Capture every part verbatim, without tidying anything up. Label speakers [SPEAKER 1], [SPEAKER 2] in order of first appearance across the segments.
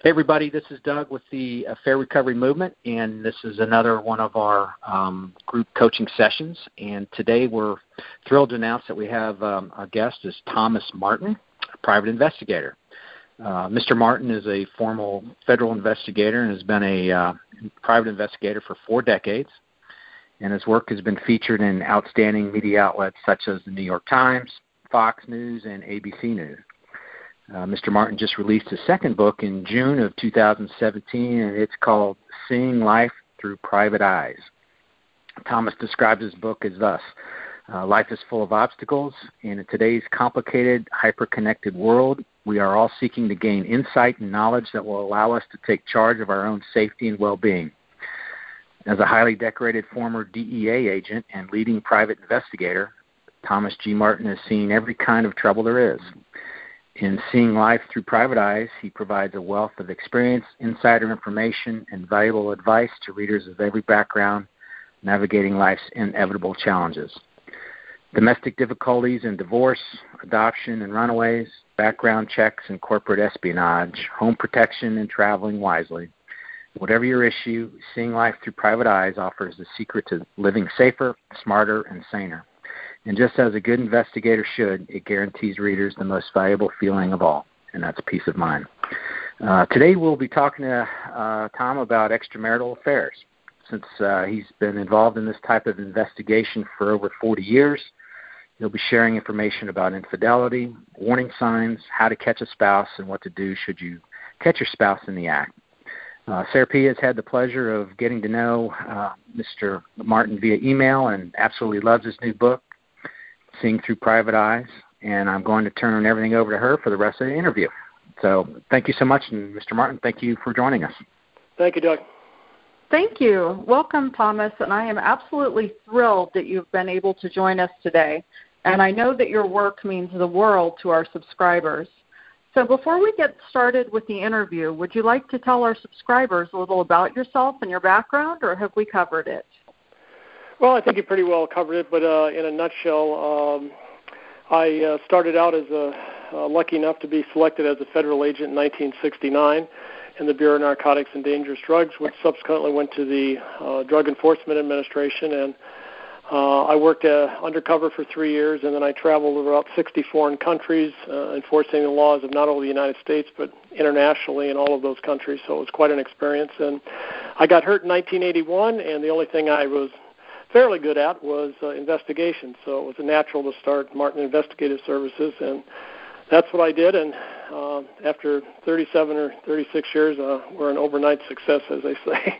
[SPEAKER 1] Hey, everybody, this is Doug with the uh, Fair Recovery Movement, and this is another one of our um, group coaching sessions. And today we're thrilled to announce that we have um, our guest is Thomas Martin, a private investigator. Uh, Mister Martin is a former federal investigator and has been a uh, private investigator for four decades, and his work has been featured in outstanding media outlets such as the New York Times, Fox News, and A B C News. Uh, Mister Martin just released his second book in June of two thousand seventeen, and it's called Seeing Life Through Private Eyes. Thomas describes his book as thus: uh, life is full of obstacles, and in today's complicated, hyper-connected world, we are all seeking to gain insight and knowledge that will allow us to take charge of our own safety and well-being. As a highly decorated former D E A agent and leading private investigator, Thomas G. Martin has seen every kind of trouble there is. In Seeing Life Through Private Eyes, he provides a wealth of experience, insider information, and valuable advice to readers of every background navigating life's inevitable challenges. Domestic difficulties and divorce, adoption and runaways, background checks and corporate espionage, home protection and traveling wisely. Whatever your issue, Seeing Life Through Private Eyes offers the secret to living safer, smarter, and saner. And just as a good investigator should, it guarantees readers the most valuable feeling of all, and that's peace of mind. Uh, today we'll be talking to uh, Tom about extramarital affairs. Since uh, he's been involved in this type of investigation for over forty years, he'll be sharing information about infidelity, warning signs, how to catch a spouse, and what to do should you catch your spouse in the act. Uh, Sarah P. has had the pleasure of getting to know uh, Mister Martin via email and absolutely loves his new book, Seeing Through Private Eyes, and I'm going to turn everything over to her for the rest of the interview. So thank you so much, and Mister Martin, thank you for joining us.
[SPEAKER 2] Thank you, Doug.
[SPEAKER 3] Thank you. Welcome, Thomas, and I am absolutely thrilled that you've been able to join us today, and I know that your work means the world to our subscribers. So before we get started with the interview, would you like to tell our subscribers a little about yourself and your background, or have we covered it?
[SPEAKER 2] Well, I think you pretty well covered it, but uh, in a nutshell, um, I uh, started out as a, uh, lucky enough to be selected as a federal agent in nineteen sixty-nine in the Bureau of Narcotics and Dangerous Drugs, which subsequently went to the uh, Drug Enforcement Administration, and uh, I worked uh, undercover for three years, and then I traveled about sixty foreign countries, uh, enforcing the laws of not only the United States, but internationally in all of those countries, so it was quite an experience. And I got hurt in nineteen eighty-one, and the only thing I was fairly good at was uh, investigation, so it was natural to start Martin Investigative Services, and that's what I did. And uh, after thirty-seven or thirty-six years, uh, we're an overnight success, as they say.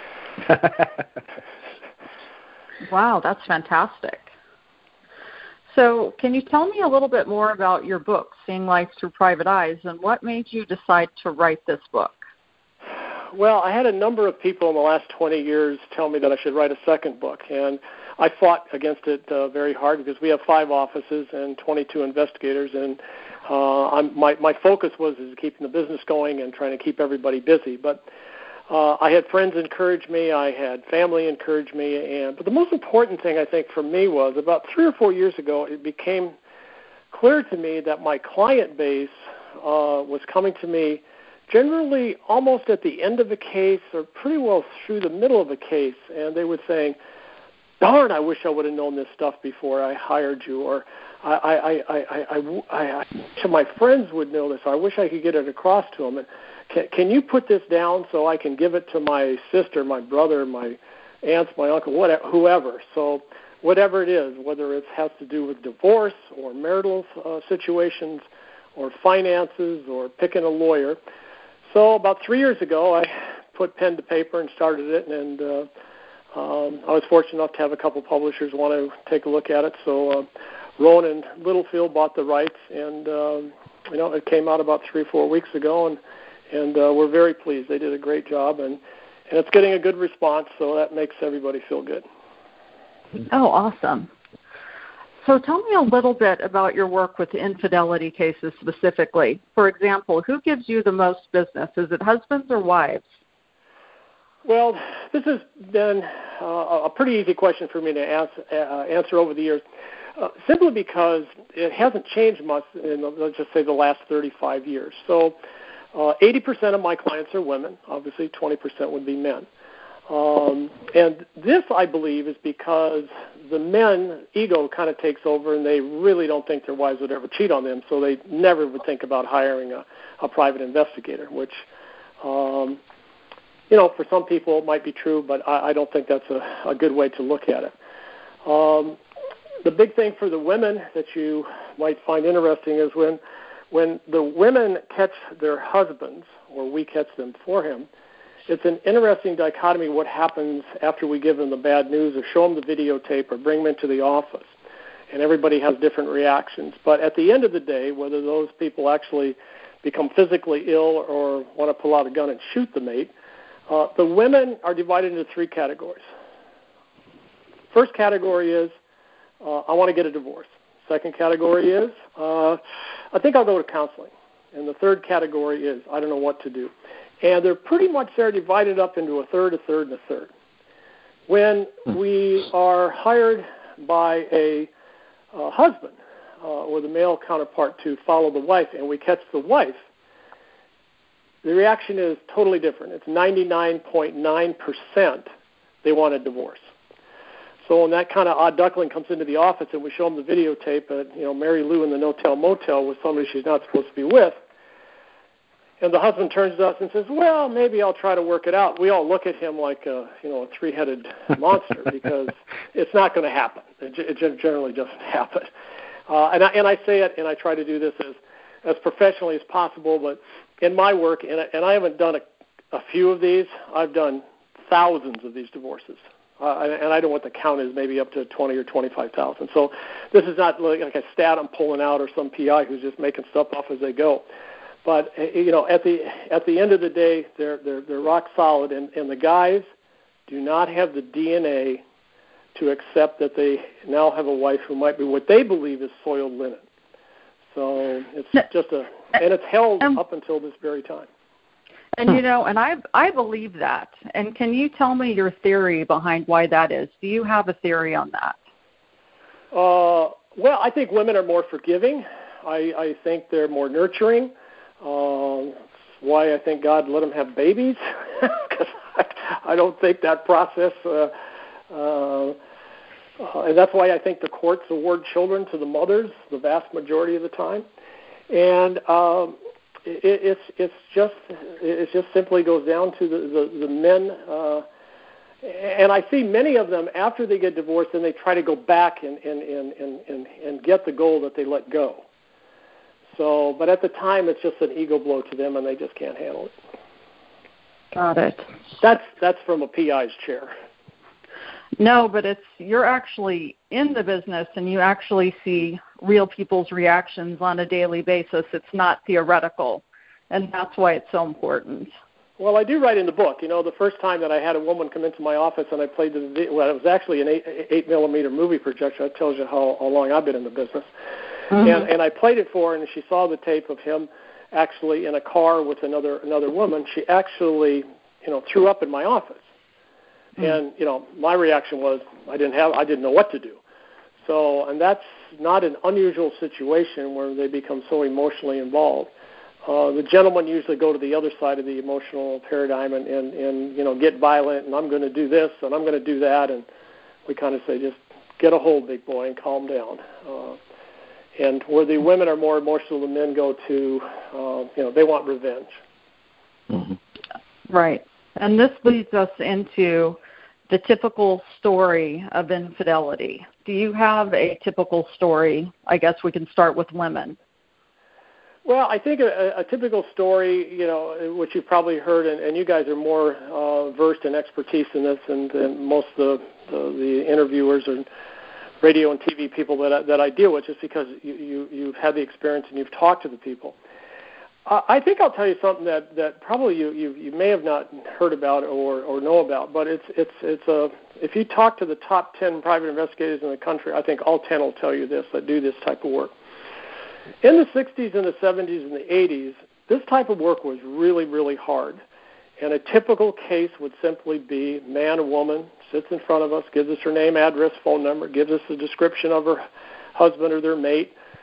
[SPEAKER 3] Wow, that's fantastic. So can you tell me a little bit more about your book, Seeing Life Through Private Eyes, and what made you decide to write this book?
[SPEAKER 2] Well, I had a number of people in the last twenty years tell me that I should write a second book, and I fought against it uh, very hard because we have five offices and twenty-two investigators, and uh, I'm, my, my focus was is keeping the business going and trying to keep everybody busy. But uh, I had friends encourage me, I had family encourage me, and but the most important thing I think for me was about three or four years ago, it became clear to me that my client base uh, was coming to me generally almost at the end of a case or pretty well through the middle of a case, and they were saying, darn, I wish I would have known this stuff before I hired you, or I, I, I, I, I, I, I wish my friends would know this, or I wish I could get it across to them. And can, can you put this down so I can give it to my sister, my brother, my aunts, my uncle, whatever, whoever. So whatever it is, whether it has to do with divorce or marital uh, situations or finances or picking a lawyer. So about three years ago, I put pen to paper and started it, and uh, um, I was fortunate enough to have a couple publishers want to take a look at it. So uh, Rowan and Littlefield bought the rights, and um, you know it came out about three or four weeks ago, and and uh, we're very pleased. They did a great job, and, and it's getting a good response, so that makes everybody feel good.
[SPEAKER 3] Oh, awesome. So tell me a little bit about your work with infidelity cases specifically. For example, who gives you the most business? Is it husbands or wives?
[SPEAKER 2] Well, this has been uh, a pretty easy question for me to answer, uh, answer over the years, uh, simply because it hasn't changed much in, let's just say, the last thirty-five years. So Uh, eighty percent of my clients are women. Obviously, twenty percent would be men. Um, and this, I believe, is because the men ego kind of takes over, and they really don't think their wives would ever cheat on them, so they never would think about hiring a, a private investigator, which, um, you know, for some people it might be true, but I, I don't think that's a, a good way to look at it. Um, the big thing for the women that you might find interesting is when, when the women catch their husbands, or we catch them for him, it's an interesting dichotomy what happens after we give them the bad news or show them the videotape or bring them into the office. And everybody has different reactions. But at the end of the day, whether those people actually become physically ill or want to pull out a gun and shoot the mate, uh, the women are divided into three categories. First category is, uh, I want to get a divorce. Second category is, uh, I think I'll go to counseling. And the third category is, I don't know what to do. And they're pretty much they're divided up into a third, a third, and a third. When we are hired by a uh, husband uh, or the male counterpart to follow the wife, and we catch the wife, the reaction is totally different. It's ninety-nine point nine percent they want a divorce. So when that kind of odd duckling comes into the office and we show them the videotape at, you know, Mary Lou in the no-tell motel with somebody she's not supposed to be with, and the husband turns to us and says, well, maybe I'll try to work it out. We all look at him like a, you know, a three-headed monster because it's not going to happen. It, it generally doesn't happen. Uh, and, I, and I say it, and I try to do this as, as professionally as possible, but in my work, and I, and I haven't done a, a few of these, I've done thousands of these divorces. Uh, and, and I don't know what the count is, maybe up to twenty or twenty-five thousand. So this is not like, like a stat I'm pulling out or some P I who's just making stuff up as they go. But you know, at the at the end of the day, they're they're they're rock solid, and, and the guys do not have the D N A to accept that they now have a wife who might be what they believe is soiled linen. So it's just a, and it's held um, up until this very time.
[SPEAKER 3] And you know, and I I believe that. And can you tell me your theory behind why that is? Do you have a theory on that?
[SPEAKER 2] Uh, well, I think women are more forgiving. I, I think they're more nurturing. Um, that's why I think God let them have babies, because I, I don't think that process, uh, uh, uh, and that's why I think the courts award children to the mothers the vast majority of the time. And um, it, it's it's just it just simply goes down to the the, the men. Uh, and I see many of them after they get divorced, and they try to go back and and and and and, and get the goal that they let go. So, but at the time, it's just an ego blow to them, and they just can't handle it.
[SPEAKER 3] Got it.
[SPEAKER 2] That's that's from a P I's chair.
[SPEAKER 3] No, but it's you're actually in the business, and you actually see real people's reactions on a daily basis. It's not theoretical, and that's why it's so important.
[SPEAKER 2] Well, I do write in the book. You know, the first time that I had a woman come into my office and I played the well, it was actually an eight, eight millimeter movie projector. That tells you how, how long I've been in the business. Mm-hmm. And, and I played it for her, and she saw the tape of him actually in a car with another another woman. She actually, you know, threw up in my office. Mm-hmm. And you know, my reaction was I didn't have I didn't know what to do. So, and that's not an unusual situation where they become so emotionally involved. Uh, the gentlemen usually go to the other side of the emotional paradigm and, and, and you know get violent, and I'm going to do this and I'm going to do that, and we kind of say just get a hold, big boy, and calm down. Uh, And where the women are more emotional, the men go to, uh, you know, they want revenge.
[SPEAKER 3] Mm-hmm. Right. And this leads us into the typical story of infidelity. Do you have a typical story? I guess we can start with women.
[SPEAKER 2] Well, I think a, a typical story, you know, which you've probably heard, and, and you guys are more uh, versed in expertise in this than, than most of the, the, the interviewers and radio and T V people that I, that I deal with, just because you, you, you've had the experience and you've talked to the people. Uh, I think I'll tell you something that, that probably you, you, you may have not heard about or, or know about, but it's it's it's a if you talk to the top ten private investigators in the country, I think all ten will tell you this, that do this type of work. In the sixties and the seventies and the eighties, this type of work was really, really hard. And a typical case would simply be man or woman sits in front of us, gives us her name, address, phone number, gives us a description of her husband or their mate.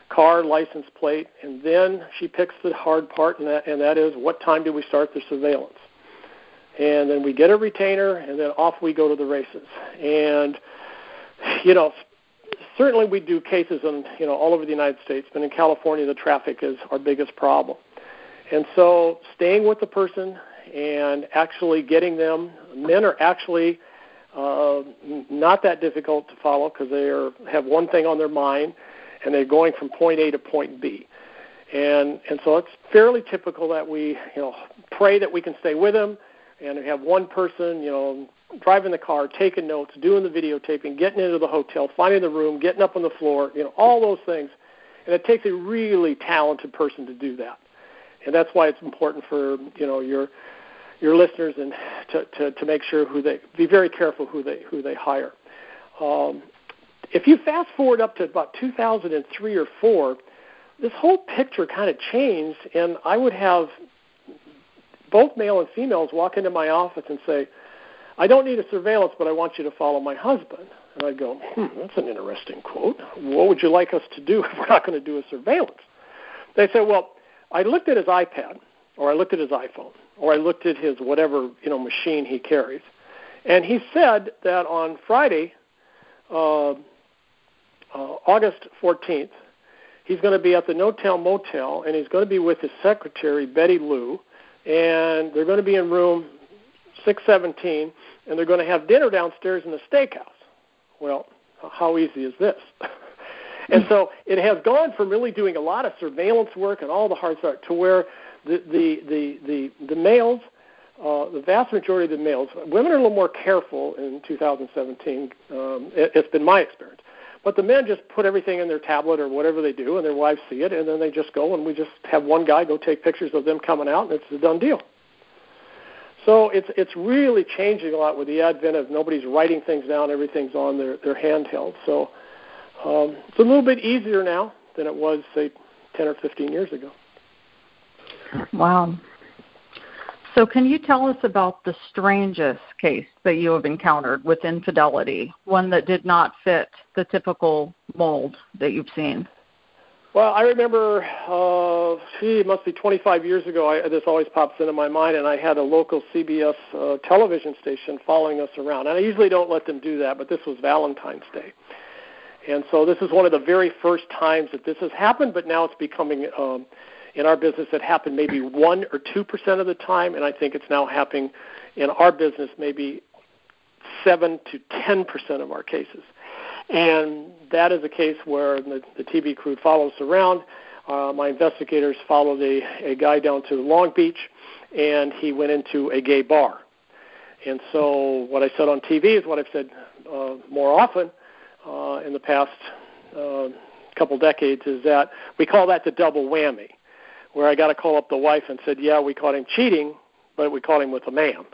[SPEAKER 2] car, license plate, and then she picks the hard part, and that, and that is what time do we start the surveillance. And then we get a retainer, and then off we go to the races. And, you know, certainly we do cases in, you know, all over the United States, but in California the traffic is our biggest problem. And so staying with the person and actually getting them, men are actually uh, not that difficult to follow because they are, have one thing on their mind, and they're going from point A to point B. And and so it's fairly typical that we, you know, pray that we can stay with them, and we have one person, you know, driving the car, taking notes, doing the videotaping, getting into the hotel, finding the room, getting up on the floor, you know, all those things. And it takes a really talented person to do that. And that's why it's important for, you know, your your listeners and to, to, to make sure who they, be very careful who they who they hire. Um, if you fast forward up to about two thousand three or four, this whole picture kind of changed, and I would have both male and females walk into my office and say, I don't need a surveillance, but I want you to follow my husband. And I'd go, hmm, that's an interesting quote. What would you like us to do if we're not going to do a surveillance? They say, well, I looked at his iPad, or I looked at his iPhone, or I looked at his whatever, you know, machine he carries. And he said that on Friday, uh, uh, August fourteenth, he's going to be at the No-Tell Motel, and he's going to be with his secretary, Betty Lou, and they're going to be in room six seventeen, and they're going to have dinner downstairs in the steakhouse. Well, how easy is this? And so it has gone from really doing a lot of surveillance work and all the hard stuff to where the the the the, the males, uh, the vast majority of the males, women are a little more careful in two thousand seventeen. Um, it, it's been my experience. But the men just put everything in their tablet or whatever they do, and their wives see it, and then they just go, and we just have one guy go take pictures of them coming out, and it's a done deal. So it's it's really changing a lot with the advent of nobody's writing things down, everything's on their, their handheld. So um, it's a little bit easier now than it was, say, ten or fifteen years ago.
[SPEAKER 3] Wow. So can you tell us about the strangest case that you have encountered with infidelity, one that did not fit the typical mold that you've seen?
[SPEAKER 2] Well, I remember, uh, gee, it must be twenty-five years ago, I, this always pops into my mind, and I had a local C B S uh, television station following us around. And I usually don't let them do that, but this was Valentine's Day. And so this is one of the very first times that this has happened, but now it's becoming, um, in our business, it happened maybe one or two percent of the time, and I think it's now happening in our business maybe seven to ten percent of our cases. And that is a case where the, the T V crew follows around. Uh, my investigators followed a, a guy down to Long Beach, and he went into a gay bar. And so what I said on T V is what I've said uh, more often uh, in the past uh, couple decades, is that we call that the double whammy, where I got to call up the wife and said, yeah, we caught him cheating, but we caught him with a man.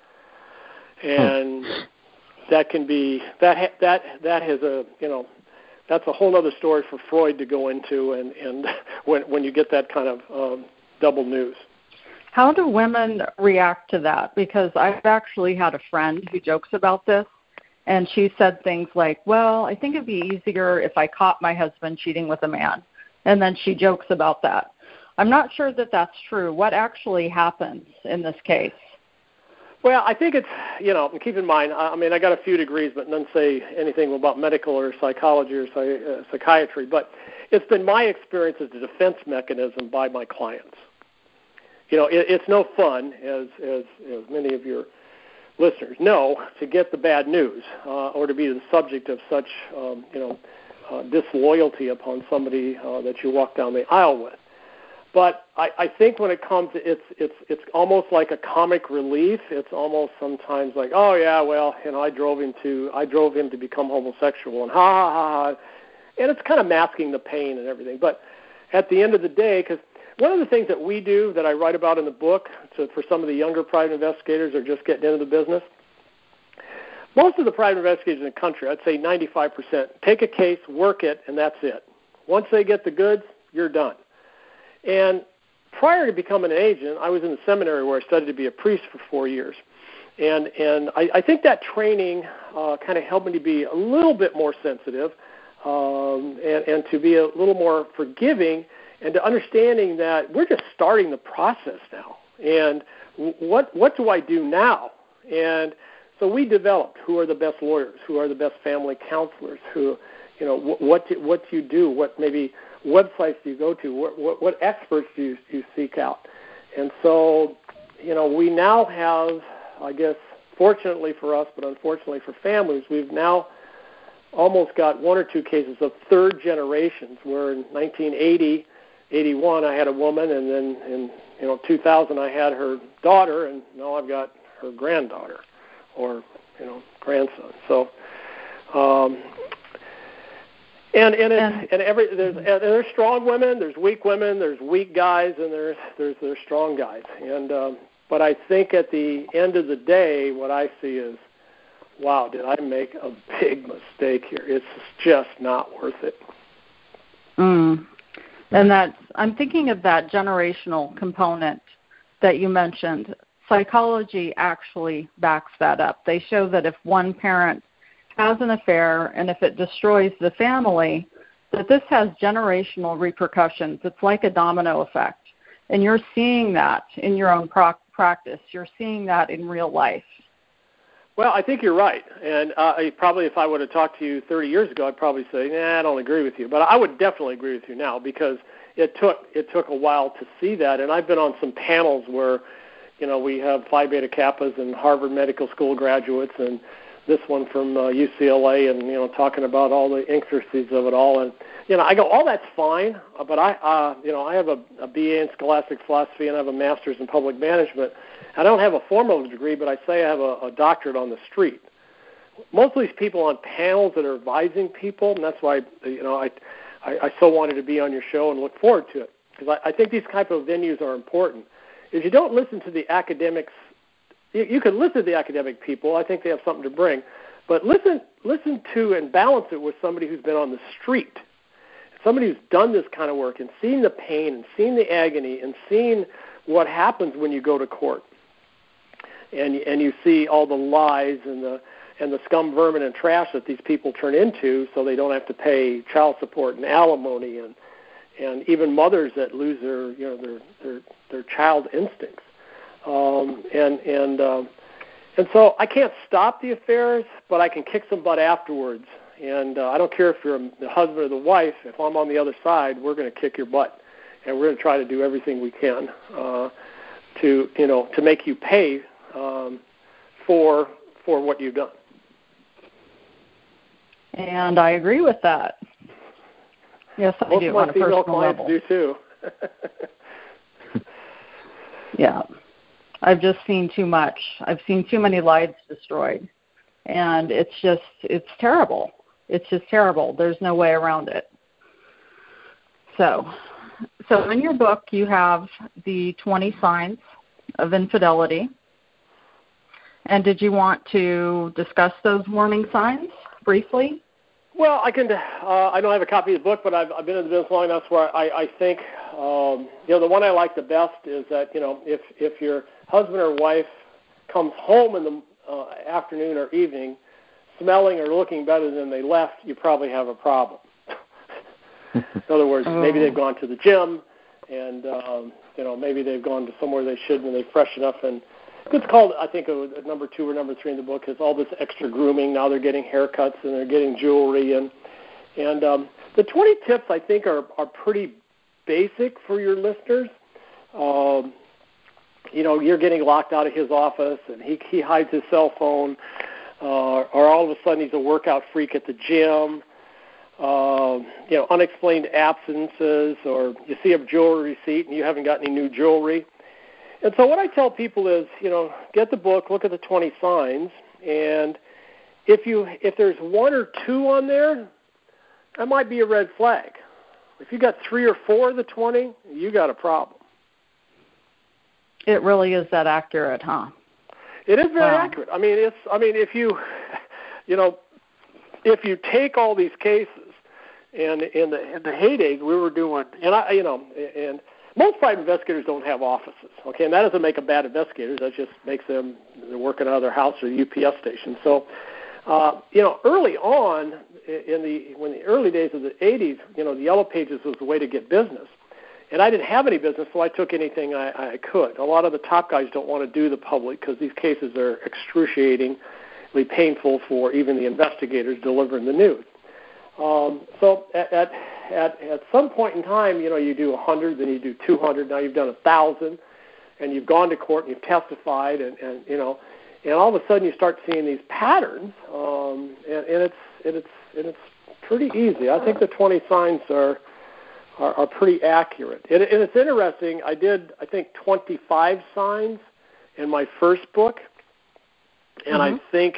[SPEAKER 2] And that can be, that that that has a, you know, that's a whole other story for Freud to go into, and, and when when you get that kind of um, double news.
[SPEAKER 3] How do women react to that? Because I've actually had a friend who jokes about this, and she said things like, well, I think it'd be easier if I caught my husband cheating with a man. And then she jokes about that. I'm not sure that that's true. What actually happens in this case?
[SPEAKER 2] Well, I think it's, you know, keep in mind, I mean, I got a few degrees, but none say anything about medical or psychology or psych- uh, psychiatry. But it's been my experience as a defense mechanism by my clients. You know, it, it's no fun, as, as as many of your listeners know, to get the bad news uh, or to be the subject of such, um, you know, uh, disloyalty upon somebody uh, that you walk down the aisle with. But I, I think when it comes, to, it's it's it's almost like a comic relief. It's almost sometimes like, oh yeah, well, you know, I drove him to I drove him to become homosexual, and ha ha ha ha, and it's kind of masking the pain and everything. But at the end of the day, because one of the things that we do that I write about in the book, so for some of the younger private investigators or just getting into the business, most of the private investigators in the country, I'd say ninety-five percent, take a case, work it, and that's it. Once they get the goods, you're done. And prior to becoming an agent, I was in the seminary where I studied to be a priest for four years. And and I, I think that training uh, kind of helped me to be a little bit more sensitive um, and, and to be a little more forgiving, and to understanding that we're just starting the process now. And what what do I do now? And so we developed who are the best lawyers, who are the best family counselors, who, you know, what what do, what do you do? What maybe websites do you go to? What what, what experts do you, do you seek out? And so, you know, we now have, I guess, fortunately for us, but unfortunately for families, we've now almost got one or two cases of third generations, where in nineteen eighty, eighty-one, I had a woman, and then in, you know, two thousand, I had her daughter, and now I've got her granddaughter, or, you know, grandson. So, um, and and it's, and every there's and there's strong women, there's weak women, there's weak guys, and there's there's there's strong guys. And um, but I think at the end of the day, what I see is, wow, did I make a big mistake here? It's just not worth it.
[SPEAKER 3] Mm. And that's, I'm thinking of that generational component that you mentioned. Psychology actually backs that up. They show that if one parent has an affair and if it destroys the family, that this has generational repercussions. It's like a domino effect. And you're seeing that in your own pro- practice. You're seeing that in real life.
[SPEAKER 2] Well, I think you're right. And uh, I, probably if I would have talked to you thirty years ago, I'd probably say, nah, I don't agree with you. But I would definitely agree with you now, because it took it took a while to see that. And I've been on some panels where, you know, we have Phi Beta Kappas and Harvard Medical School graduates, and this one from uh, U C L A, and, you know, talking about all the intricacies of it all. And, you know, I go, all that's fine, but I, uh, you know, I have a, a B A in scholastic philosophy, and I have a master's in public management. I don't have a formal degree, but I say I have a, a doctorate on the street. Most of these people on panels that are advising people, and that's why, you know, I, I, I so wanted to be on your show and look forward to it, because I, I think these type of venues are important. If you don't listen to the academics, you, you can listen to the academic people. I think they have something to bring, but listen, listen to and balance it with somebody who's been on the street, somebody who's done this kind of work and seen the pain and seen the agony and seen what happens when you go to court. And and you see all the lies and the and the scum, vermin, and trash that these people turn into, so they don't have to pay child support and alimony, and and even mothers that lose their you know their their, their child instincts. Um, and and um, and so I can't stop the affairs, but I can kick some butt afterwards. And uh, I don't care if you're the husband or the wife. If I'm on the other side, we're going to kick your butt, and we're going to try to do everything we can uh, to you know to make you pay. Um, for for what you've done.
[SPEAKER 3] And I agree with that. Yes, I
[SPEAKER 2] Most
[SPEAKER 3] do
[SPEAKER 2] of my
[SPEAKER 3] on a
[SPEAKER 2] female
[SPEAKER 3] personal
[SPEAKER 2] clients
[SPEAKER 3] level.
[SPEAKER 2] do too.
[SPEAKER 3] Yeah. I've just seen too much. I've seen too many lives destroyed. And it's just, it's terrible. It's just terrible. There's no way around it. So, so in your book, you have the twenty signs of infidelity. And did you want to discuss those warning signs briefly?
[SPEAKER 2] Well, I can. Uh, I don't have a copy of the book, but I've, I've been in the business long enough where I, I think, um, you know, the one I like the best is that, you know, if if your husband or wife comes home in the uh, afternoon or evening smelling or looking better than they left, you probably have a problem. In other words, oh. maybe they've gone to the gym, and um, you know, maybe they've gone to somewhere they shouldn't, and they're freshen up. And it's called, I think, a, a number two or number three in the book is all this extra grooming. Now they're getting haircuts and they're getting jewelry, and and um, the twenty tips I think are are pretty basic for your listeners. Um, you know, you're getting locked out of his office, and he he hides his cell phone, uh, or all of a sudden he's a workout freak at the gym. Uh, you know, unexplained absences, or you see a jewelry receipt and you haven't got any new jewelry. And so what I tell people is, you know, get the book, look at the twenty signs, and if you if there's one or two on there, that might be a red flag. If you got three or four of the twenty, you got a problem.
[SPEAKER 3] It really is that accurate, huh?
[SPEAKER 2] It is very
[SPEAKER 3] wow.
[SPEAKER 2] accurate. I mean, it's I mean, if you, you know, if you take all these cases, and in the in the heydays we were doing, and I, you know, and most private investigators don't have offices, okay, and that doesn't make them bad investigators. That just makes them they're working out of their house or the U P S station. So Uh, you know, early on, in the when the early days of the eighties, you know, the Yellow Pages was the way to get business. And I didn't have any business, so I took anything I, I could. A lot of the top guys don't want to do the public because these cases are excruciatingly painful for even the investigators delivering the news. Um, so at, at at at some point in time, you know, you do one hundred, then you do two hundred. Now you've done one thousand, and you've gone to court and you've testified, and, and you know, and all of a sudden you start seeing these patterns, um, and, and it's and it's and it's pretty easy. I think the twenty signs are. Are, are pretty accurate. And, and it's interesting, I did, I think, twenty-five signs in my first book, and mm-hmm. I think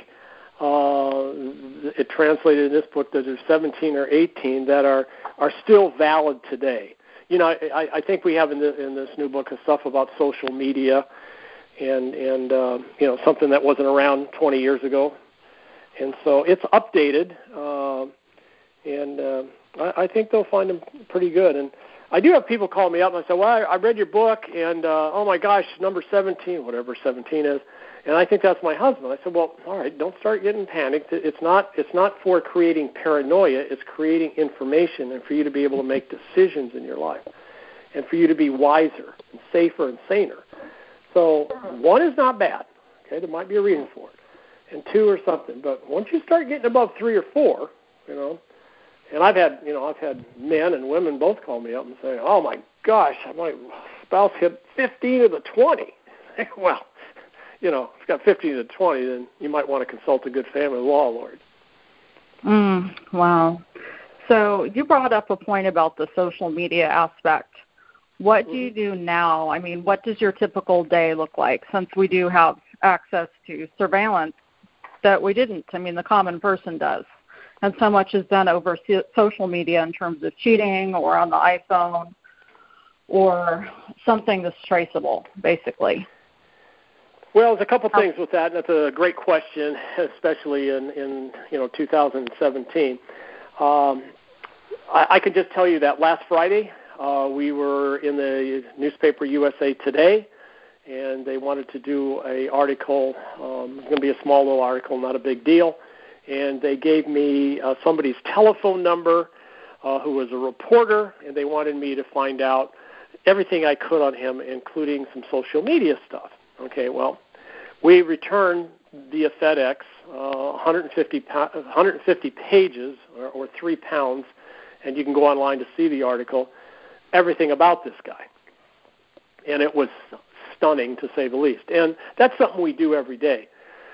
[SPEAKER 2] uh, it translated in this book that there's seventeen or eighteen that are, are still valid today. You know, I, I think we have in, the, in this new book a stuff about social media and, and uh, you know, something that wasn't around twenty years ago. And so it's updated, uh, and... Uh, I think they'll find them pretty good. And I do have people call me up and I say, well, I, I read your book, and, uh, oh, my gosh, number seventeen, whatever seventeen is, and I think that's my husband. I said, well, all right, don't start getting panicked. It's not it's not for creating paranoia. It's creating information and for you to be able to make decisions in your life and for you to be wiser and safer and saner. So one is not bad. Okay, there might be a reason for it. And two or something. But once you start getting above three or four, you know, and I've had, you know, I've had men and women both call me up and say, "Oh my gosh, my spouse hit fifteen of the twenty." Well, you know, if you've got fifteen of the twenty, then you might want to consult a good family law lawyer.
[SPEAKER 3] Mm, wow. So you brought up a point about the social media aspect. What do you do now? I mean, what does your typical day look like since we do have access to surveillance that we didn't? I mean, the common person does. And so much is done over social media in terms of cheating or on the iPhone or something that's traceable, basically.
[SPEAKER 2] Well, there's a couple things with that, and that's a great question, especially in, in you know two thousand seventeen. Um, I, I can just tell you that last Friday uh, we were in the newspaper U S A Today, and they wanted to do a article. Um, it's going to be a small little article, not a big deal. And they gave me uh, somebody's telephone number uh, who was a reporter, and they wanted me to find out everything I could on him, including some social media stuff. Okay, well, we returned via FedEx uh, one hundred fifty, one hundred fifty pages, or, or three pounds, and you can go online to see the article, everything about this guy. And it was stunning, to say the least. And that's something we do every day.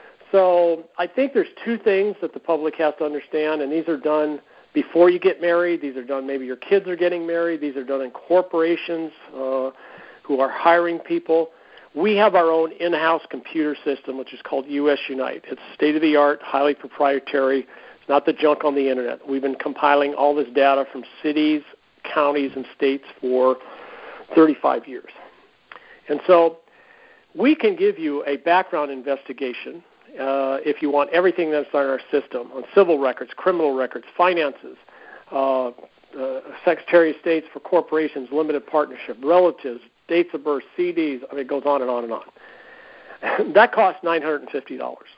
[SPEAKER 2] So I think there's two things that the public has to understand, and these are done before you get married. These are done maybe your kids are getting married. These are done in corporations uh, who are hiring people. We have our own in-house computer system, which is called U S Unite. It's state-of-the-art, highly proprietary. It's not the junk on the Internet. We've been compiling all this data from cities, counties, and states for thirty-five years. And so we can give you a background investigation Uh, if you want everything that's on our system, on civil records, criminal records, finances, uh, uh, Secretary of States for corporations, limited partnership, relatives, dates of birth, C Ds, I mean, it goes on and on and on. That costs nine hundred fifty dollars.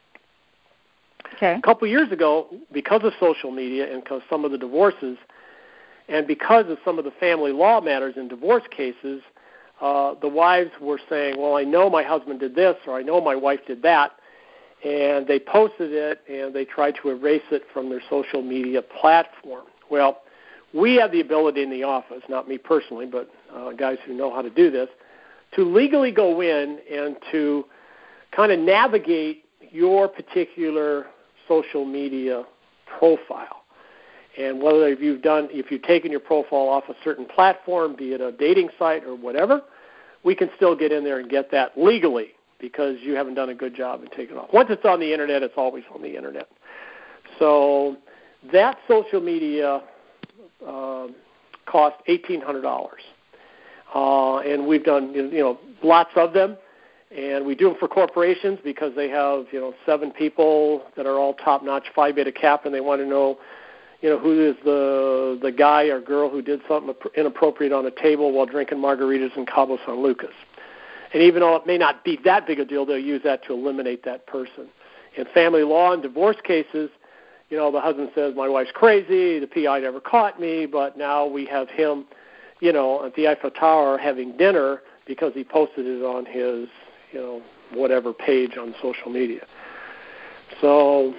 [SPEAKER 3] Okay.
[SPEAKER 2] A couple years ago, because of social media and because some of the divorces, and because of some of the family law matters in divorce cases, uh, the wives were saying, well, I know my husband did this, or I know my wife did that. And they posted it, and they tried to erase it from their social media platform. Well, we have the ability in the office, not me personally, but uh, guys who know how to do this, to legally go in and to kind of navigate your particular social media profile. And whether if you've done, if you've taken your profile off a certain platform, be it a dating site or whatever, we can still get in there and get that legally, because you haven't done a good job in taking it off. Once it's on the Internet, it's always on the Internet. So that social media uh, cost eighteen hundred dollars. Uh, and we've done, you know, lots of them. And we do them for corporations because they have, you know, seven people that are all top-notch Phi Beta Kappa, and they want to know, you know, who is the the guy or girl who did something inappropriate on a table while drinking margaritas in Cabo San Lucas. And even though it may not be that big a deal, they'll use that to eliminate that person. In family law and divorce cases, you know, the husband says, my wife's crazy, the P I never caught me, but now we have him, you know, at the Eiffel Tower having dinner because he posted it on his, you know, whatever page on social media. So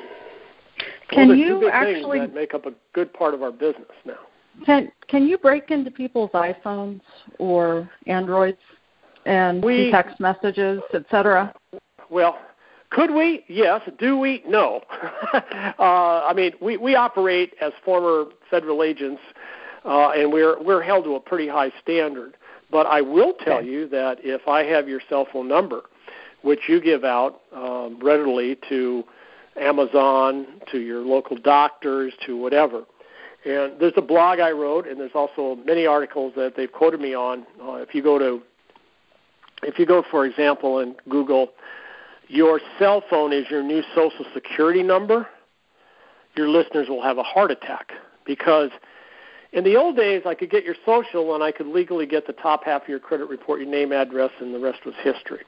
[SPEAKER 3] can
[SPEAKER 2] those are
[SPEAKER 3] you
[SPEAKER 2] two big
[SPEAKER 3] actually
[SPEAKER 2] things that make up a good part of our business now.
[SPEAKER 3] Can can you break into people's iPhones or Androids and
[SPEAKER 2] we,
[SPEAKER 3] see text messages, et cetera?
[SPEAKER 2] Well, could we? Yes. Do we? No. uh, I mean, we, we operate as former federal agents, uh, and we're we're held to a pretty high standard. But I will tell okay. you that if I have your cell phone number, which you give out um, readily to Amazon, to your local doctors, to whatever, and there's a blog I wrote, and there's also many articles that they've quoted me on. Uh, if you go to, if you go, for example, and Google, your cell phone is your new Social Security number, your listeners will have a heart attack. Because in the old days, I could get your social, and I could legally get the top half of your credit report, your name, address, and the rest was history.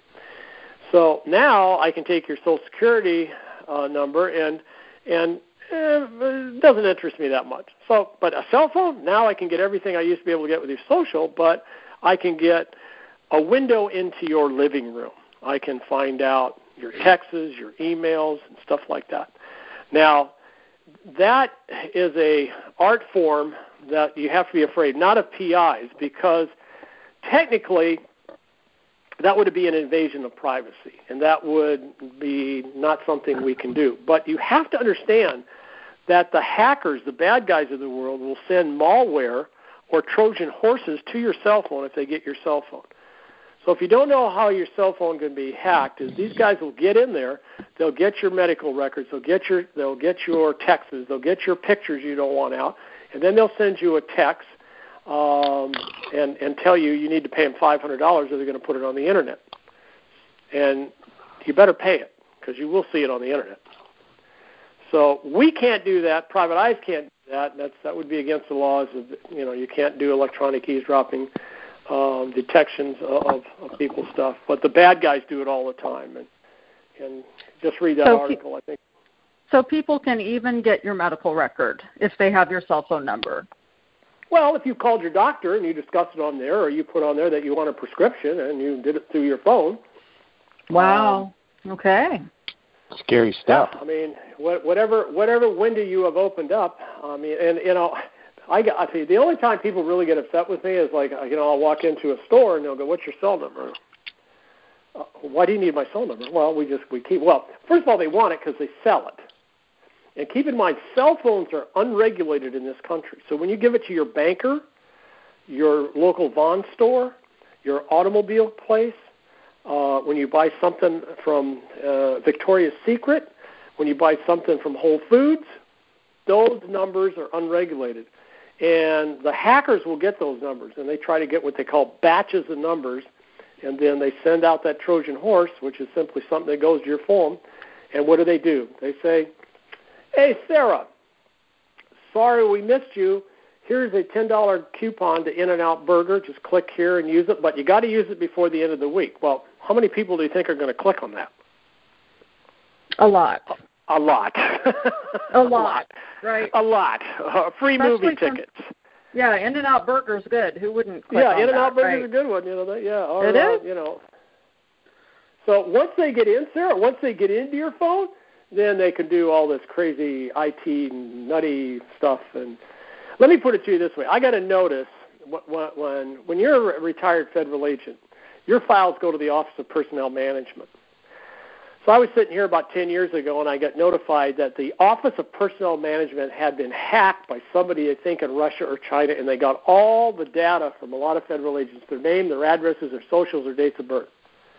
[SPEAKER 2] So now I can take your Social Security uh, number, and and eh, it doesn't interest me that much. So, but a cell phone, now I can get everything I used to be able to get with your social, but I can get a window into your living room. I can find out your texts, your emails, and stuff like that. Now, that is a art form that you have to be afraid, not of P Is, because technically that would be an invasion of privacy, and that would be not something we can do. But you have to understand that the hackers, the bad guys of the world, will send malware or Trojan horses to your cell phone if they get your cell phone. So if you don't know how your cell phone can be hacked, is these guys will get in there, they'll get your medical records, they'll get your they'll get your texts, they'll get your pictures you don't want out, and then they'll send you a text um, and and tell you you need to pay them five hundred dollars or they're going to put it on the internet. And you better pay it because you will see it on the internet. So we can't do that. Private eyes can't do that. And that's that would be against the laws of, you know, you can't do electronic eavesdropping. Um, detections of, of people's stuff, but the bad guys do it all the time, and and just read that so article. Pe- I think
[SPEAKER 3] so. People can even get your medical record if they have your cell phone number.
[SPEAKER 2] Well, if you called your doctor and you discussed it on there, or you put on there that you want a prescription and you did it through your phone.
[SPEAKER 3] Wow. Um, okay.
[SPEAKER 1] Scary stuff.
[SPEAKER 2] Yeah, I mean, whatever whatever window you have opened up. I mean, and you know. I, got, I tell you, the only time people really get upset with me is like, you know, I'll walk into a store and they'll go, "What's your cell number?" Uh, why do you need my cell number? Well, we just we keep. Well, first of all, they want it because they sell it. And keep in mind, cell phones are unregulated in this country. So when you give it to your banker, your local Vaughn store, your automobile place, uh, when you buy something from uh, Victoria's Secret, when you buy something from Whole Foods, those numbers are unregulated. And the hackers will get those numbers, and they try to get what they call batches of numbers, and then they send out that Trojan horse, which is simply something that goes to your phone. And what do they do? They say, "Hey, Sarah, sorry we missed you. Here's a ten dollars coupon to In-N-Out Burger. Just click here and use it, but you got to use it before the end of the week." Well, how many people do you think are going to click on that?
[SPEAKER 3] A lot.
[SPEAKER 2] A lot.
[SPEAKER 3] a lot, right?
[SPEAKER 2] A lot. Uh, free
[SPEAKER 3] Especially
[SPEAKER 2] movie
[SPEAKER 3] from,
[SPEAKER 2] tickets.
[SPEAKER 3] Yeah, In-N-Out Burger's good. Who wouldn't click
[SPEAKER 2] yeah,
[SPEAKER 3] on
[SPEAKER 2] In-N-Out
[SPEAKER 3] that,
[SPEAKER 2] Burger's
[SPEAKER 3] right?
[SPEAKER 2] a good one. You know that. Yeah. Or,
[SPEAKER 3] it
[SPEAKER 2] uh,
[SPEAKER 3] is.
[SPEAKER 2] You know. So once they get in, Sarah, once they get into your phone, then they can do all this crazy I T nutty stuff. And let me put it to you this way: I got a notice when when you're a retired federal agent, your files go to the Office of Personnel Management. So I was sitting here about ten years ago, and I got notified that the Office of Personnel Management had been hacked by somebody, I think, in Russia or China, and they got all the data from a lot of federal agents, their name, their addresses, their socials, their dates of birth.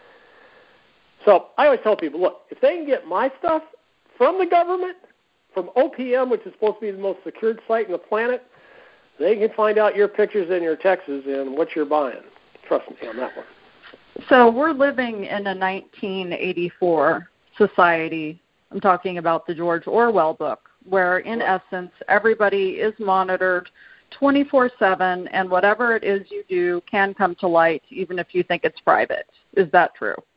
[SPEAKER 2] So I always tell people, look, if they can get my stuff from the government, from O P M, which is supposed to be the most secured site on the planet, they can find out your pictures and your texts and what you're buying. Trust me on that one.
[SPEAKER 3] So we're living in a nineteen eighty-four society. I'm talking about the George Orwell book, where in right. essence everybody is monitored twenty-four seven, and whatever it is you do can come to light, even if you think it's private. Is that true?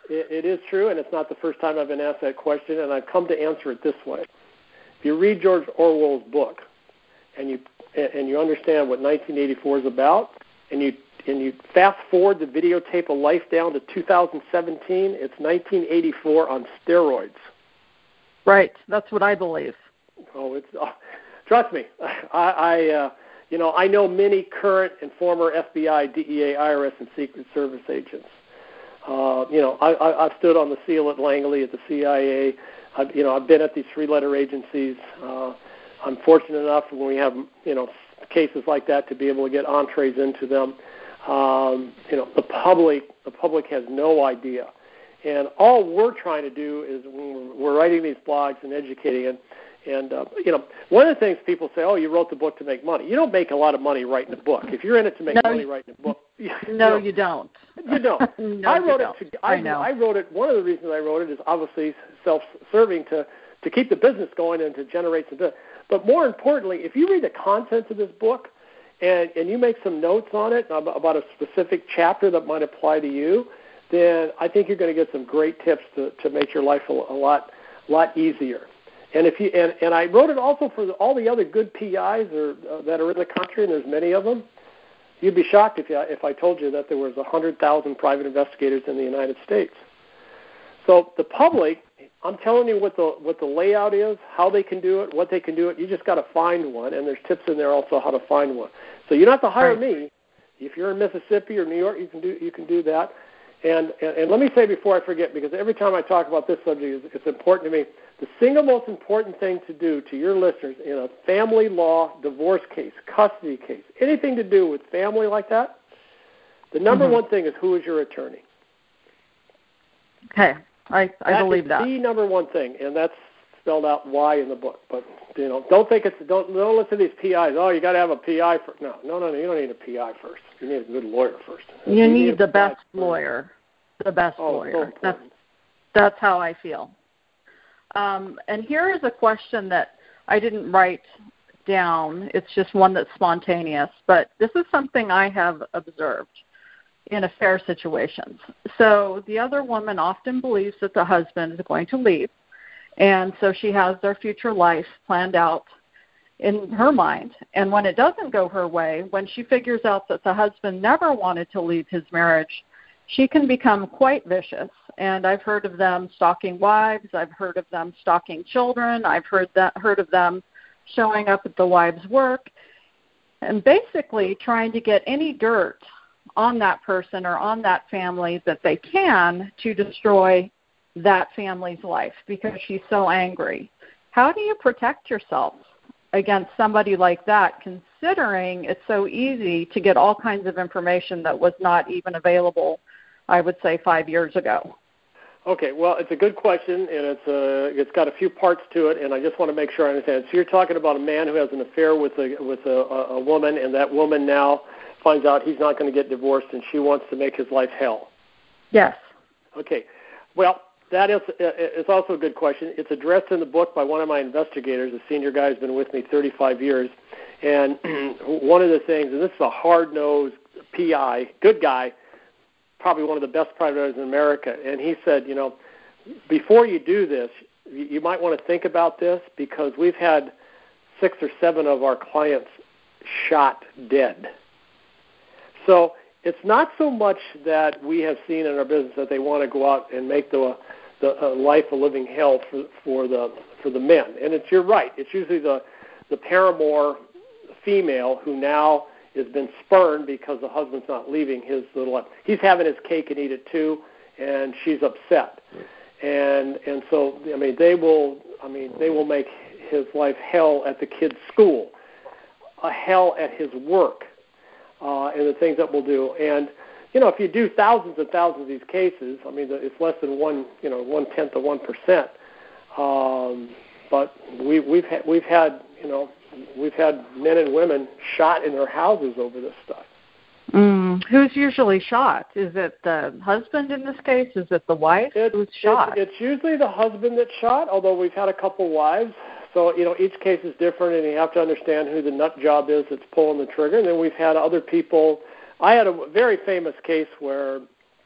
[SPEAKER 2] It, it is true, and it's not the first time I've been asked that question, and I've come to answer it this way. If you read George Orwell's book, and you and you understand what nineteen eighty-four is about, and you and you fast forward the videotape of life down to two thousand seventeen, it's nineteen eighty-four on steroids.
[SPEAKER 3] Right, that's what I believe.
[SPEAKER 2] Oh, it's uh, trust me. I, I uh, you know, I know many current and former F B I, D E A, I R S, and Secret Service agents. Uh, you know, I, I, I've stood on the seal at Langley, at the C I A. I've, you know, I've been at these three-letter agencies. Uh, I'm fortunate enough when we have, you know, cases like that to be able to get entrees into them. Um, you know, the public, the public has no idea. And all we're trying to do is when we're writing these blogs and educating, and, and uh, you know, one of the things people say, oh, you wrote the book to make money. You don't make a lot of money writing a book. If you're in it to make
[SPEAKER 3] no,
[SPEAKER 2] money writing a book, you,
[SPEAKER 3] no,
[SPEAKER 2] you,
[SPEAKER 3] you don't.
[SPEAKER 2] You don't.
[SPEAKER 3] no,
[SPEAKER 2] I wrote
[SPEAKER 3] you
[SPEAKER 2] it.
[SPEAKER 3] don't.
[SPEAKER 2] To, I,
[SPEAKER 3] I know.
[SPEAKER 2] I wrote it. One of the reasons I wrote it is obviously self-serving to to keep the business going and to generate some business. But more importantly, if you read the contents of this book and, and you make some notes on it about a specific chapter that might apply to you, then I think you're going to get some great tips to, to make your life a, a lot lot easier. And if you and, and I wrote it also for the, all the other good P Is or, uh, that are in the country, and there's many of them. You'd be shocked if you, if I told you that there was one hundred thousand private investigators in the United States. So the public, I'm telling you what the what the layout is, how they can do it, what they can do it. You just got to find one, and there's tips in there also how to find one. So you don't have to hire
[SPEAKER 3] right.
[SPEAKER 2] me. If you're in Mississippi or New York, you can do you can do that. And, and and let me say before I forget, because every time I talk about this subject, it's, it's important to me. The single most important thing to do to your listeners in a family law divorce case, custody case, anything to do with family like that, the number
[SPEAKER 3] mm-hmm.
[SPEAKER 2] one thing is who is your attorney.
[SPEAKER 3] Okay, I, I
[SPEAKER 2] that
[SPEAKER 3] believe
[SPEAKER 2] is
[SPEAKER 3] that.
[SPEAKER 2] the number one thing, and that's spelled out why in the book. But you know, don't think it's don't don't listen to these P Is. Oh, you got to have a P I first. No, no, no, no. You don't need a P I first. You need a good lawyer first.
[SPEAKER 3] You,
[SPEAKER 2] you
[SPEAKER 3] need,
[SPEAKER 2] need
[SPEAKER 3] the best
[SPEAKER 2] first.
[SPEAKER 3] lawyer. The best
[SPEAKER 2] oh,
[SPEAKER 3] lawyer.
[SPEAKER 2] So
[SPEAKER 3] that's that's how I feel. Um, and here is a question that I didn't write down. It's just one that's spontaneous, but this is something I have observed in affair situations. So the other woman often believes that the husband is going to leave, and so she has their future life planned out in her mind. And when it doesn't go her way, when she figures out that the husband never wanted to leave his marriage, she can become quite vicious. And I've heard of them stalking wives. I've heard of them stalking children. I've heard that heard of them showing up at the wives' work and basically trying to get any dirt on that person or on that family that they can to destroy that family's life because she's so angry. How do you protect yourself against somebody like that, considering it's so easy to get all kinds of information that was not even available, I would say, five years ago?
[SPEAKER 2] Okay, well, it's a good question, and it's a, it's got a few parts to it, and I just want to make sure I understand. So you're talking about a man who has an affair with a with a, a woman, and that woman now finds out he's not going to get divorced, and she wants to make his life hell.
[SPEAKER 3] Yes.
[SPEAKER 2] Okay. Well, that is it's also a good question. It's addressed in the book by one of my investigators. A senior guy who's been with me thirty-five years, and one of the things, and this is a hard-nosed P I, good guy, probably one of the best private lawyers in America, and he said, you know, before you do this, you might want to think about this because we've had six or seven of our clients shot dead. So it's not so much that we have seen in our business that they want to go out and make the the uh, life a living hell for for the for the men. And it's you're right. It's usually the the paramour female who now has been spurned because the husband's not leaving his little life. He's having his cake and eat it too, and she's upset. And and so I mean they will I mean they will make his life hell at the kid's school, a hell at his work, uh, and the things that we'll do. And you know if you do thousands and thousands of these cases, I mean it's less than one you know one tenth of one percent. Um, but we we've had we've had you know. We've had men and women shot in their houses over this stuff.
[SPEAKER 3] Mm, who's usually shot? Is it the husband in this case? Is it the wife
[SPEAKER 2] it,
[SPEAKER 3] who's shot?
[SPEAKER 2] It, it's usually the husband that's shot, although we've had a couple wives. So, you know, each case is different, and you have to understand who the nut job is that's pulling the trigger. And then we've had other people. I had a very famous case where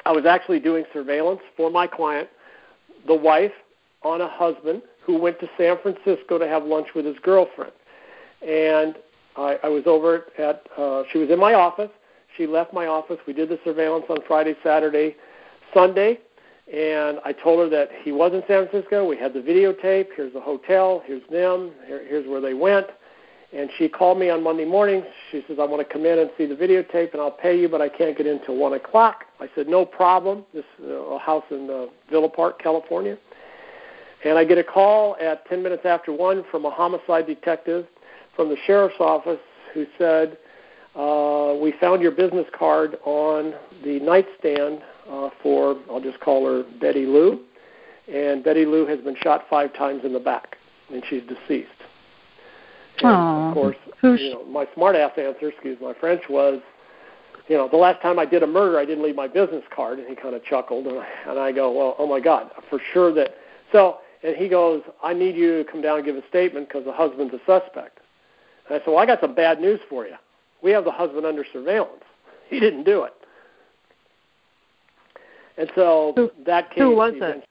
[SPEAKER 2] I was actually doing surveillance for my client, the wife, on a husband who went to San Francisco to have lunch with his girlfriend. And I, I was over at, uh, she was in my office. She left my office. We did the surveillance on Friday, Saturday, Sunday. And I told her that he was in San Francisco. We had the videotape. Here's the hotel. Here's them. Here, here's where they went. And she called me on Monday morning. She says, I want to come in and see the videotape, and I'll pay you, but I can't get in until one o'clock. I said, no problem. This is a house in uh, Villa Park, California. And I get a call at ten minutes after one from a homicide detective from the sheriff's office who said, uh, we found your business card on the nightstand uh, for, I'll just call her Betty Lou. And Betty Lou has been shot five times in the back, and she's deceased. And,
[SPEAKER 3] Aww.
[SPEAKER 2] of course, you know, my smart-ass answer, excuse my French, was, you know, the last time I did a murder, I didn't leave my business card. And he kind of chuckled. And I, and I go, well, oh, my God, for sure that. So, and he goes, I need you to come down and give a statement because the husband's a suspect. And I said, well, I got some bad news for you. We have the husband under surveillance. He didn't do it. And so
[SPEAKER 3] who,
[SPEAKER 2] that case.
[SPEAKER 3] Who was it?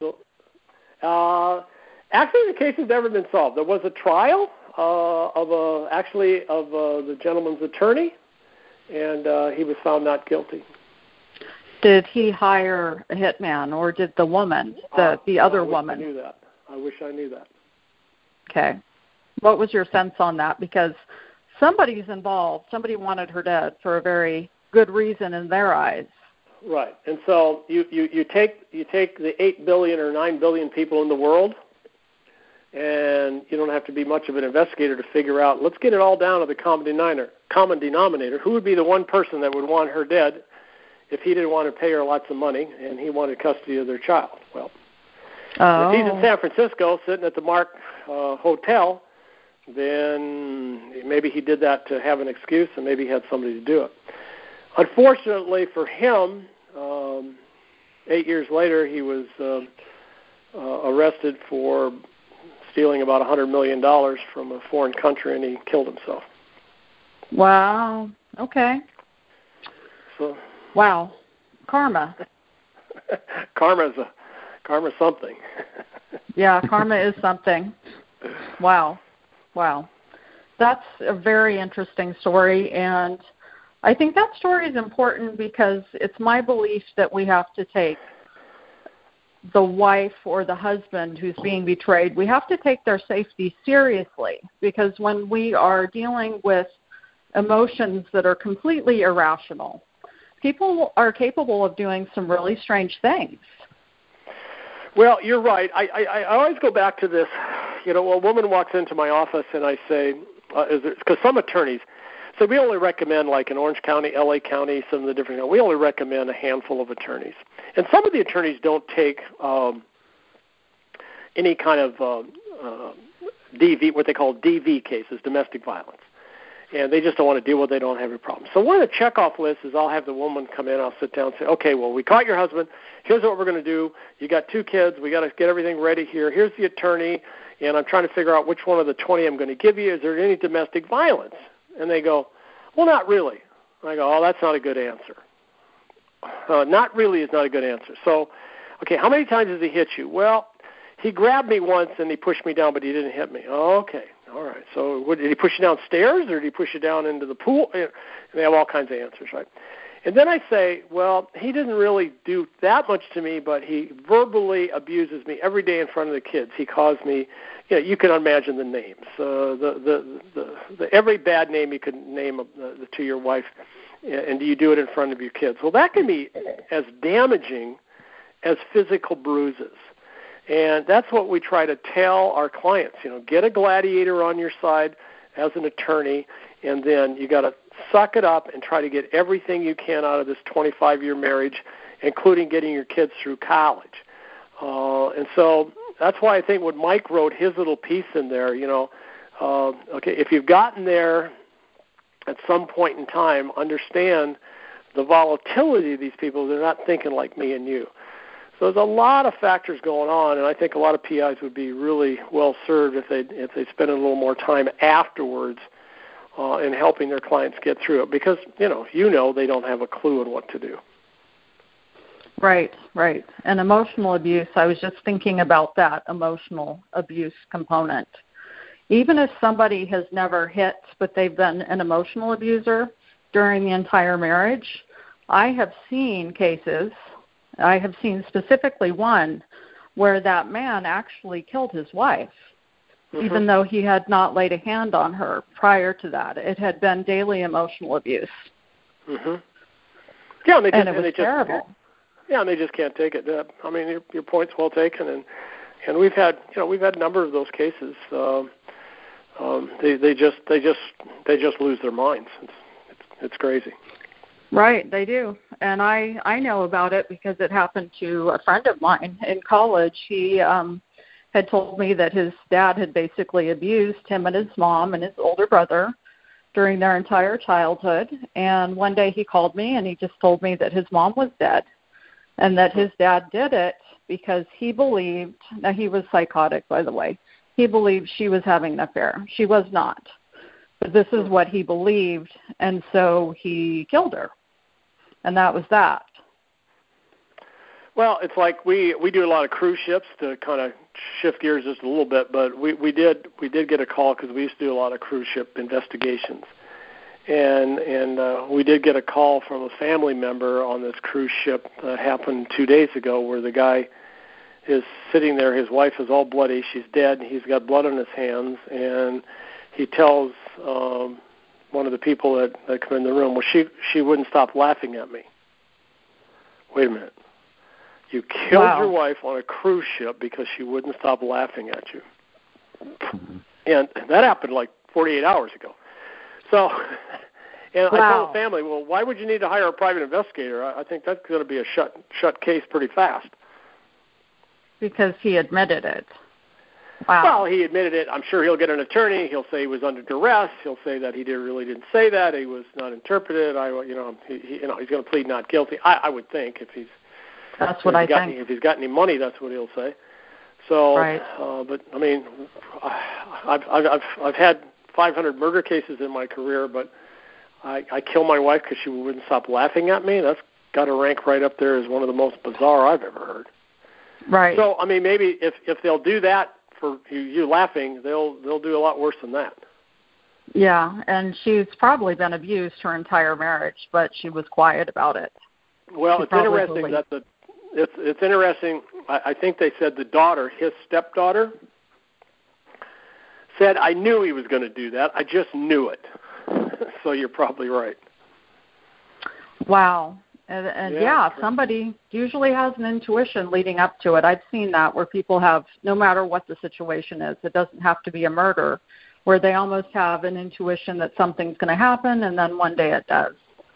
[SPEAKER 2] Uh, actually, the case has never been solved. There was a trial. Uh, of a, actually of uh, the gentleman's attorney, and uh, he was found not guilty.
[SPEAKER 3] Did he hire a hitman, or did the woman, the,
[SPEAKER 2] uh,
[SPEAKER 3] the other
[SPEAKER 2] I wish
[SPEAKER 3] woman?
[SPEAKER 2] I knew that. I wish I knew that.
[SPEAKER 3] Okay. What was your sense on that? Because somebody's involved. Somebody wanted her dead for a very good reason in their eyes.
[SPEAKER 2] Right. And so you, you, you take you take the eight billion or nine billion people in the world, and you don't have to be much of an investigator to figure out, let's get it all down to the common denominator. Common denominator. Who would be the one person that would want her dead if he didn't want to pay her lots of money and he wanted custody of their child? Well,
[SPEAKER 3] oh.
[SPEAKER 2] if he's in San Francisco sitting at the Mark uh, Hotel, then maybe he did that to have an excuse, and maybe he had somebody to do it. Unfortunately for him, um, eight years later, he was uh, uh, arrested for stealing about one hundred million dollars from a foreign country, and he killed himself.
[SPEAKER 3] Wow. Okay.
[SPEAKER 2] So.
[SPEAKER 3] Wow. Karma.
[SPEAKER 2] Karma's a karma's something.
[SPEAKER 3] Yeah, karma is something. Wow. Wow. That's a very interesting story, and I think that story is important because it's my belief that we have to take the wife or the husband who's being betrayed, we have to take their safety seriously, because when we are dealing with emotions that are completely irrational, people are capable of doing some really strange things.
[SPEAKER 2] Well, you're right. I, I, I always go back to this. You know, a woman walks into my office and I say, uh, is there, because some attorneys, so we only recommend, like in Orange County, L A County, some of the different, we only recommend a handful of attorneys. And some of the attorneys don't take um, any kind of uh, uh, D V, what they call D V cases, domestic violence. And they just don't want to deal with it. They don't have any problem. So one of the checkoff lists is I'll have the woman come in, I'll sit down and say, okay, well, we caught your husband. Here's what we're going to do. You got two kids. We got to get everything ready here. Here's the attorney, and I'm trying to figure out which one of the twenty I'm going to give you. Is there any domestic violence? And they go, well, not really. I go, oh, that's not a good answer. Uh, not really is not a good answer. So, okay, how many times has he hit you? Well, he grabbed me once and he pushed me down, but he didn't hit me. Oh, okay, all right. So what, did he push you downstairs or did he push you down into the pool? And they have all kinds of answers, right? And then I say, well, he didn't really do that much to me, but he verbally abuses me every day in front of the kids. He calls me, you know, you can imagine the names, uh, the, the, the, the every bad name you could name uh, to your wife, and do you do it in front of your kids? Well, that can be as damaging as physical bruises. And that's what we try to tell our clients, you know, get a gladiator on your side as an attorney, and then you got to suck it up and try to get everything you can out of this twenty-five-year marriage, including getting your kids through college. Uh, and so that's why I think when Mike wrote his little piece in there, you know, uh, okay, if you've gotten there at some point in time, understand the volatility of these people. They're not thinking like me and you. So there's a lot of factors going on, and I think a lot of P Is would be really well served if they if they spend a little more time afterwards uh, in helping their clients get through it, because you know you know they don't have a clue on what to do.
[SPEAKER 3] Right, right. And emotional abuse, I was just thinking about that emotional abuse component. Even if somebody has never hit, but they've been an emotional abuser during the entire marriage, I have seen cases, I have seen specifically one, where that man actually killed his wife, mm-hmm. even though he had not laid a hand on her prior to that. It had been daily emotional abuse.
[SPEAKER 2] Mm-hmm. Yeah, and, they just,
[SPEAKER 3] and it was
[SPEAKER 2] and they
[SPEAKER 3] terrible.
[SPEAKER 2] Just, yeah, and they just can't take it. Uh, I mean, your, your point's well taken, and and we've had you know we've had a number of those cases. Um, um, they they just they just they just lose their minds. It's it's, it's crazy.
[SPEAKER 3] Right, they do. And I, I know about it because it happened to a friend of mine in college. He um, had told me that his dad had basically abused him and his mom and his older brother during their entire childhood. And one day he called me and he just told me that his mom was dead and that his dad did it because he believed, now he was psychotic, by the way, he believed she was having an affair. She was not. But this is what he believed, and so he killed her. And that was that.
[SPEAKER 2] Well, it's like we, we do a lot of cruise ships to kind of shift gears just a little bit, but we, we did we did get a call because we used to do a lot of cruise ship investigations, and and uh, we did get a call from a family member on this cruise ship that happened two days ago, where the guy is sitting there. His wife is all bloody; she's dead. He's got blood on his hands, and he tells um, one of the people that, that come in the room, well, she she wouldn't stop laughing at me. Wait a minute. You killed
[SPEAKER 3] wow.
[SPEAKER 2] your wife on a cruise ship because she wouldn't stop laughing at you. And that happened like forty-eight hours ago. So, and wow. I told the family, well, why would you need to hire a private investigator? I, I think that's going to be a shut shut case pretty fast.
[SPEAKER 3] Because he admitted it. Wow.
[SPEAKER 2] Well, he admitted it. I'm sure he'll get an attorney. He'll say he was under duress. He'll say that he did, really didn't say that. He was not interpreted. I, you know, he, he, you know, he's going to plead not guilty. I, I would think if he's.
[SPEAKER 3] That's what I
[SPEAKER 2] think.
[SPEAKER 3] think.
[SPEAKER 2] Any, if he's got any money, that's what he'll say. So,
[SPEAKER 3] right.
[SPEAKER 2] uh, but I mean, I've I've I've, I've had five hundred murder cases in my career, but I, I kill my wife because she wouldn't stop laughing at me. That's got to rank right up there as one of the most bizarre I've ever heard.
[SPEAKER 3] Right.
[SPEAKER 2] So, I mean, maybe if if they'll do that for you, you laughing, they'll they'll do a lot worse than that.
[SPEAKER 3] Yeah, and she's probably been abused her entire marriage, but she was quiet about it.
[SPEAKER 2] Well,
[SPEAKER 3] she
[SPEAKER 2] it's interesting believed. that the it's it's interesting. I, I think they said the daughter, his stepdaughter, said, "I knew he was going to do that. I just knew it." So you're probably right.
[SPEAKER 3] Wow. And, and yeah, yeah, somebody usually has an intuition leading up to it. I've seen that where people have, no matter what the situation is, it doesn't have to be a murder, where they almost have an intuition that something's going to happen, and then one day it does.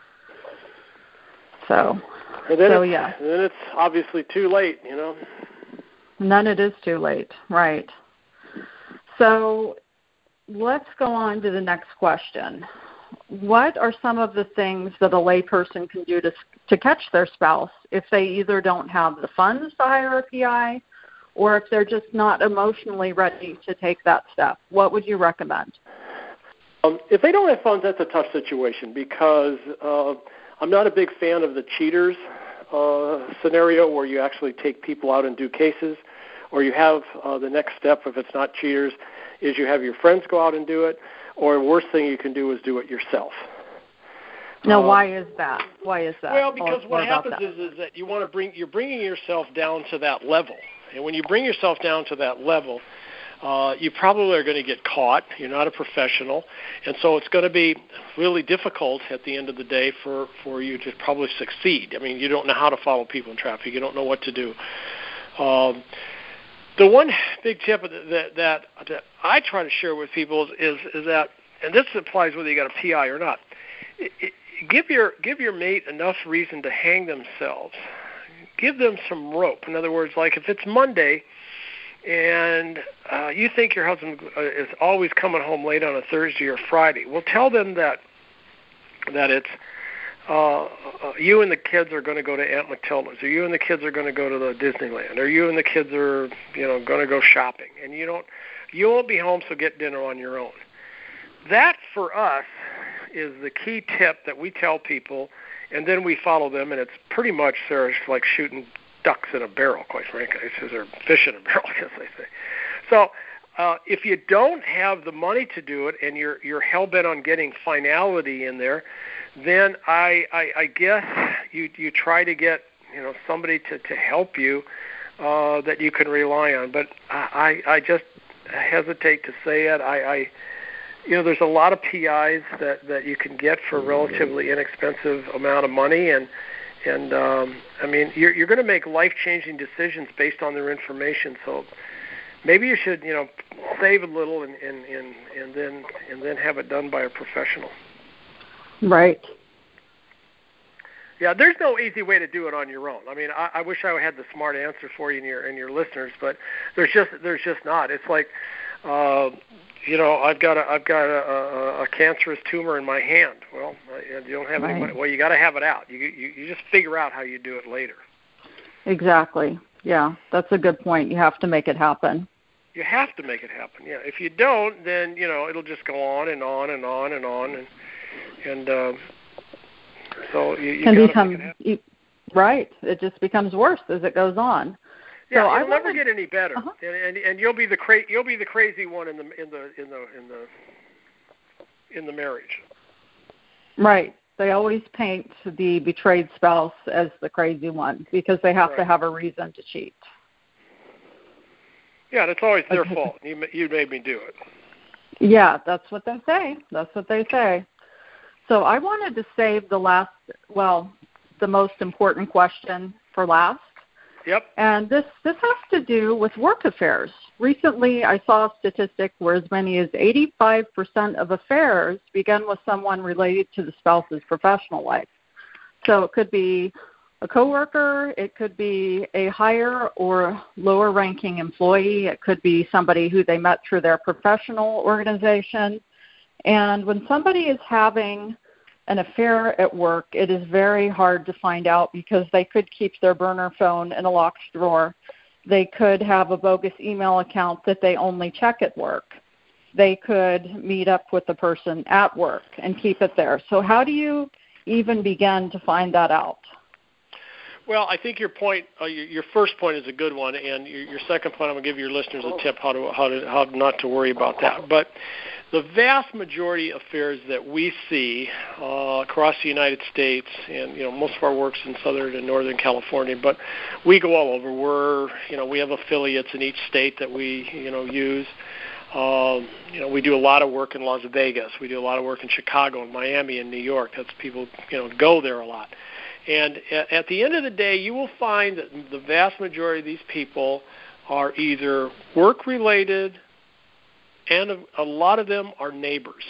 [SPEAKER 3] So,
[SPEAKER 2] and then
[SPEAKER 3] so
[SPEAKER 2] it's,
[SPEAKER 3] yeah.
[SPEAKER 2] And then it's obviously too late, you know.
[SPEAKER 3] And then it is too late, right. So let's go on to the next question. What are some of the things that a layperson can do to to catch their spouse if they either don't have the funds to hire a P I or if they're just not emotionally ready to take that step? What would you recommend?
[SPEAKER 2] Um, if they don't have funds, that's a tough situation because uh, I'm not a big fan of the cheaters uh, scenario where you actually take people out and do cases, or you have uh, the next step, if it's not cheaters, is you have your friends go out and do it. Or the worst thing you can do is do it yourself.
[SPEAKER 3] Now,
[SPEAKER 2] uh,
[SPEAKER 3] why is that? Why is that?
[SPEAKER 2] Well, because
[SPEAKER 3] what,
[SPEAKER 2] what happens is, is that you want to bring you're bringing yourself down to that level, and when you bring yourself down to that level, uh, you probably are going to get caught. You're not a professional, and so it's going to be really difficult at the end of the day for, for you to probably succeed. I mean, you don't know how to follow people in traffic. You don't know what to do. Um, The one big tip that, that that that I try to share with people is is that, and this applies whether you got a P I or not. It, it, give your give your mate enough reason to hang themselves. Give them some rope. In other words, like if it's Monday, and uh, you think your husband is always coming home late on a Thursday or Friday, well, tell them that that it's. Uh, uh, you and the kids are going to go to Aunt Matilda's, or you and the kids are going to go to the Disneyland, or you and the kids are, you know, going to go shopping, and you don't, you won't be home, so get dinner on your own. That for us is the key tip that we tell people, and then we follow them, and it's pretty much, Sarah, like shooting ducks in a barrel, quite frankly. It's or fish in a barrel, as they say. So uh, if you don't have the money to do it, and you're you're hell bent on getting finality in there, then I, I, I guess you you try to get you know somebody to, to help you uh, that you can rely on. But I I just hesitate to say it. I, I you know there's a lot of P Is that, that you can get for a relatively inexpensive amount of money, and and um, I mean you're you're going to make life changing decisions based on their information. So maybe you should you know save a little and, and, and, and then and then have it done by a professional.
[SPEAKER 3] Right.
[SPEAKER 2] Yeah, there's no easy way to do it on your own. I mean, I, I wish I had the smart answer for you and your and your listeners, but there's just there's just not. It's like, uh, you know, I've got a I've got a, a, a cancerous tumor in my hand. Well, you don't have
[SPEAKER 3] right.
[SPEAKER 2] any money. Well, you got to have it out. You, you you just figure out how you do it later.
[SPEAKER 3] Exactly. Yeah, that's a good point. You have to make it happen.
[SPEAKER 2] You have to make it happen. Yeah. If you don't, then you know it'll just go on and on and on and on and and. Uh, So you, you
[SPEAKER 3] can
[SPEAKER 2] gotta
[SPEAKER 3] become
[SPEAKER 2] make it happen.
[SPEAKER 3] you, right. It just becomes worse as it goes on.
[SPEAKER 2] Yeah,
[SPEAKER 3] so
[SPEAKER 2] it'll
[SPEAKER 3] I
[SPEAKER 2] never
[SPEAKER 3] wanted,
[SPEAKER 2] get any better,
[SPEAKER 3] uh-huh.
[SPEAKER 2] and, and and you'll be the cra- you'll be the crazy one in the in the in the in the in the marriage.
[SPEAKER 3] Right. They always paint the betrayed spouse as the crazy one because they have
[SPEAKER 2] right.
[SPEAKER 3] to have a reason to cheat.
[SPEAKER 2] Yeah, and it's always their fault. You you made me do it.
[SPEAKER 3] Yeah, that's what they say. That's what they say. So I wanted to save the last, well, the most important question for last.
[SPEAKER 2] Yep.
[SPEAKER 3] And this, this has to do with work affairs. Recently, I saw a statistic where as many as eighty-five percent of affairs begin with someone related to the spouse's professional life. So it could be a coworker, it could be a higher or lower-ranking employee, it could be somebody who they met through their professional organization. And when somebody is having an affair at work, it is very hard to find out because they could keep their burner phone in a locked drawer. They could have a bogus email account that they only check at work. They could meet up with the person at work and keep it there. So how do you even begin to find that out?
[SPEAKER 2] Well, I think your point, uh, your, your first point is a good one, and your, your second point, I'm going to give your listeners a tip how to how to how not to worry about that. But the vast majority of affairs that we see uh, across the United States, and you know, most of our work's in Southern and Northern California, but we go all over. We're, you know, we have affiliates in each state that we, you know, use. Um, you know, we do a lot of work in Las Vegas. We do a lot of work in Chicago and Miami and New York. That's people, you know, go there a lot. And at the end of the day, you will find that the vast majority of these people are either work-related, and a, a lot of them are neighbors.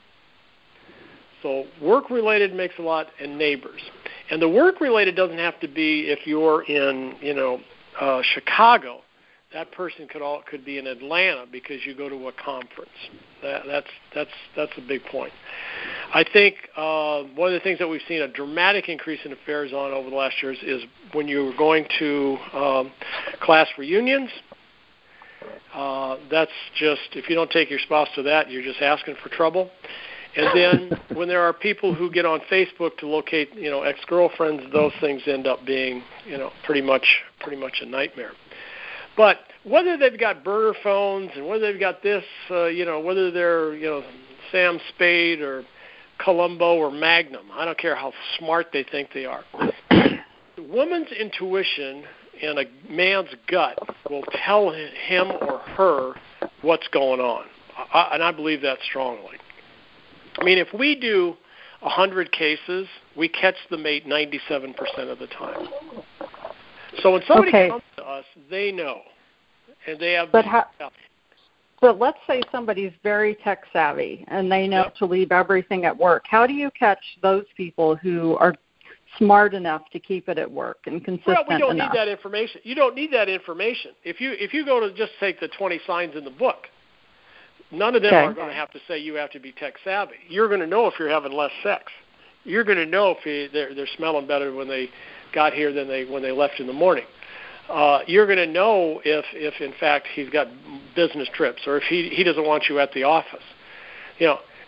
[SPEAKER 2] So work-related makes a lot, and neighbors. And the work-related doesn't have to be if you're in, you know, uh, Chicago. That person could all could be in Atlanta because you go to a conference. That, that's that's that's a big point. I think uh, one of the things that we've seen a dramatic increase in affairs on over the last years is when you're going to um, class reunions. Uh, that's just, if you don't take your spouse to that, you're just asking for trouble. And then when there are people who get on Facebook to locate, you know, ex-girlfriends, those things end up being, you know, pretty much pretty much a nightmare. But whether they've got burner phones and whether they've got this, uh, you know, whether they're, you know, Sam Spade or Columbo or Magnum, I don't care how smart they think they are. The woman's intuition and a man's gut will tell him or her what's going on. I, and I believe that strongly. I mean, if we do one hundred cases, we catch the mate ninety-seven percent of the time. So when somebody
[SPEAKER 3] okay.
[SPEAKER 2] comes to us, they know, and they have.
[SPEAKER 3] But how, but let's say somebody's very tech savvy and they know
[SPEAKER 2] yep.
[SPEAKER 3] to leave everything at work. How do you catch those people who are smart enough to keep it at work and consistent enough?
[SPEAKER 2] Well, we don't
[SPEAKER 3] enough?
[SPEAKER 2] need that information. You don't need that information. If you if you go to just take the twenty signs in the book, none of them
[SPEAKER 3] okay.
[SPEAKER 2] are going to have to say you have to be tech savvy. You're going to know if you're having less sex. You're going to know if you, they're they're smelling better when they got here than they when they left in the morning. Uh, you're going to know if, if in fact he's got business trips or if he he doesn't want you at the office. You know,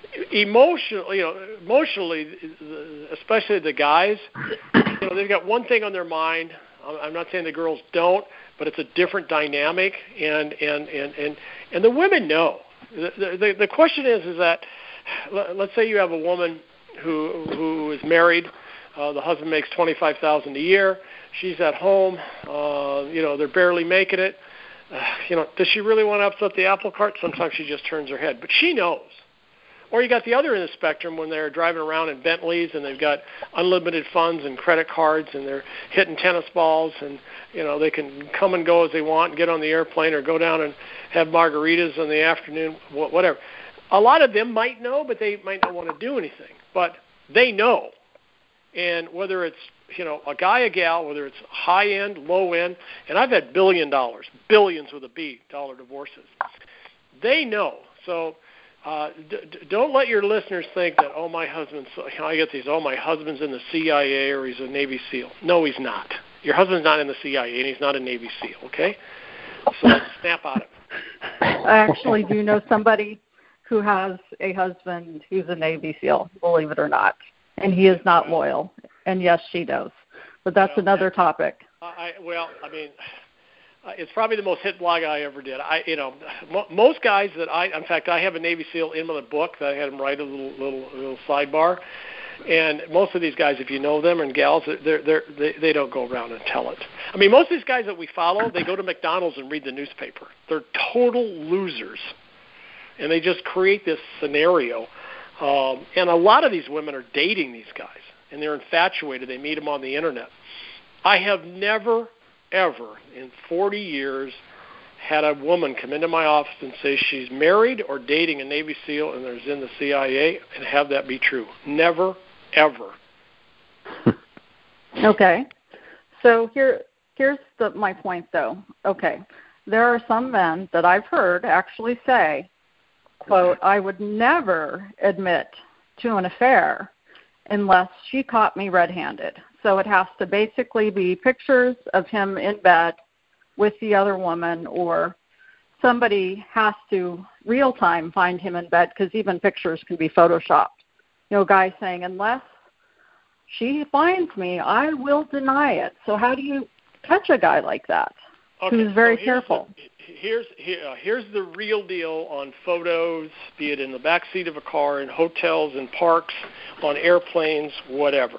[SPEAKER 2] emotionally, you know, emotionally, especially the guys, you know, they've got one thing on their mind. I'm not saying the girls don't, but it's a different dynamic, and and and and, and the women know. The, the the question is is that, let's say you have a woman who who is married, uh, the husband makes twenty-five thousand dollars a year, she's at home, uh, you know, they're barely making it. Uh, you know, does she really want to upset the apple cart? Sometimes she just turns her head, but she knows. Or you got the other end of the spectrum when they're driving around in Bentleys and they've got unlimited funds and credit cards and they're hitting tennis balls and, you know, they can come and go as they want and get on the airplane or go down and have margaritas in the afternoon, whatever. A lot of them might know, but they might not want to do anything. But they know. And whether it's, you know, a guy, a gal, whether it's high end, low end, and I've had billion dollars, billions with a B, dollar divorces. They know. So uh, d- d- don't let your listeners think that, oh, my husband's, you know, I get these, oh, my husband's in the C I A or he's a Navy SEAL. No, he's not. Your husband's not in the C I A and he's not a Navy SEAL, okay? So snap out of it.
[SPEAKER 3] I actually do know somebody who has a husband who's a Navy SEAL, believe it or not, and he is not loyal. And yes, she does. But that's well, another topic.
[SPEAKER 2] I, well, I mean, it's probably the most hit blog I ever did. I, you know, mo- most guys that I, in fact, I have a Navy SEAL in my book that I had him write a little, little, little sidebar. And most of these guys, if you know them and gals, they're, they're, they they don't go around and tell it. I mean, most of these guys that we follow, they go to McDonald's and read the newspaper. They're total losers, and they just create this scenario. Um, and a lot of these women are dating these guys, and they're infatuated. They meet them on the internet. I have never, ever in forty years had a woman come into my office and say she's married or dating a Navy SEAL and there's in the C I A and have that be true. Never, ever.
[SPEAKER 3] Okay. So here, here's the, my point, though. Okay. There are some men that I've heard actually say, quote, I would never admit to an affair unless she caught me red-handed. So it has to basically be pictures of him in bed with the other woman, or somebody has to real-time find him in bed, because even pictures can be photoshopped. You know, guys saying, unless she finds me, I will deny it. So how do you catch a guy like that
[SPEAKER 2] okay,
[SPEAKER 3] who's very
[SPEAKER 2] so
[SPEAKER 3] careful?
[SPEAKER 2] The, here's here, uh, here's the real deal on photos, be it in the back seat of a car, in hotels, in parks, on airplanes, whatever.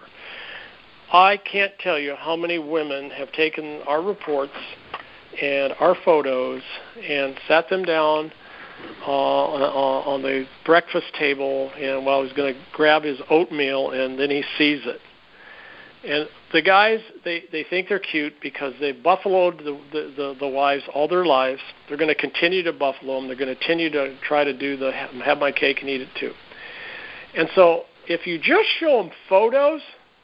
[SPEAKER 2] I can't tell you how many women have taken our reports and our photos and sat them down uh, on, on the breakfast table, and while he's going to grab his oatmeal, and then he sees it. And the guys, they, they think they're cute because they've buffaloed the, the, the, the wives all their lives. They're going to continue to buffalo them. They're going to continue to try to do the have my cake and eat it too. And so if you just show them photos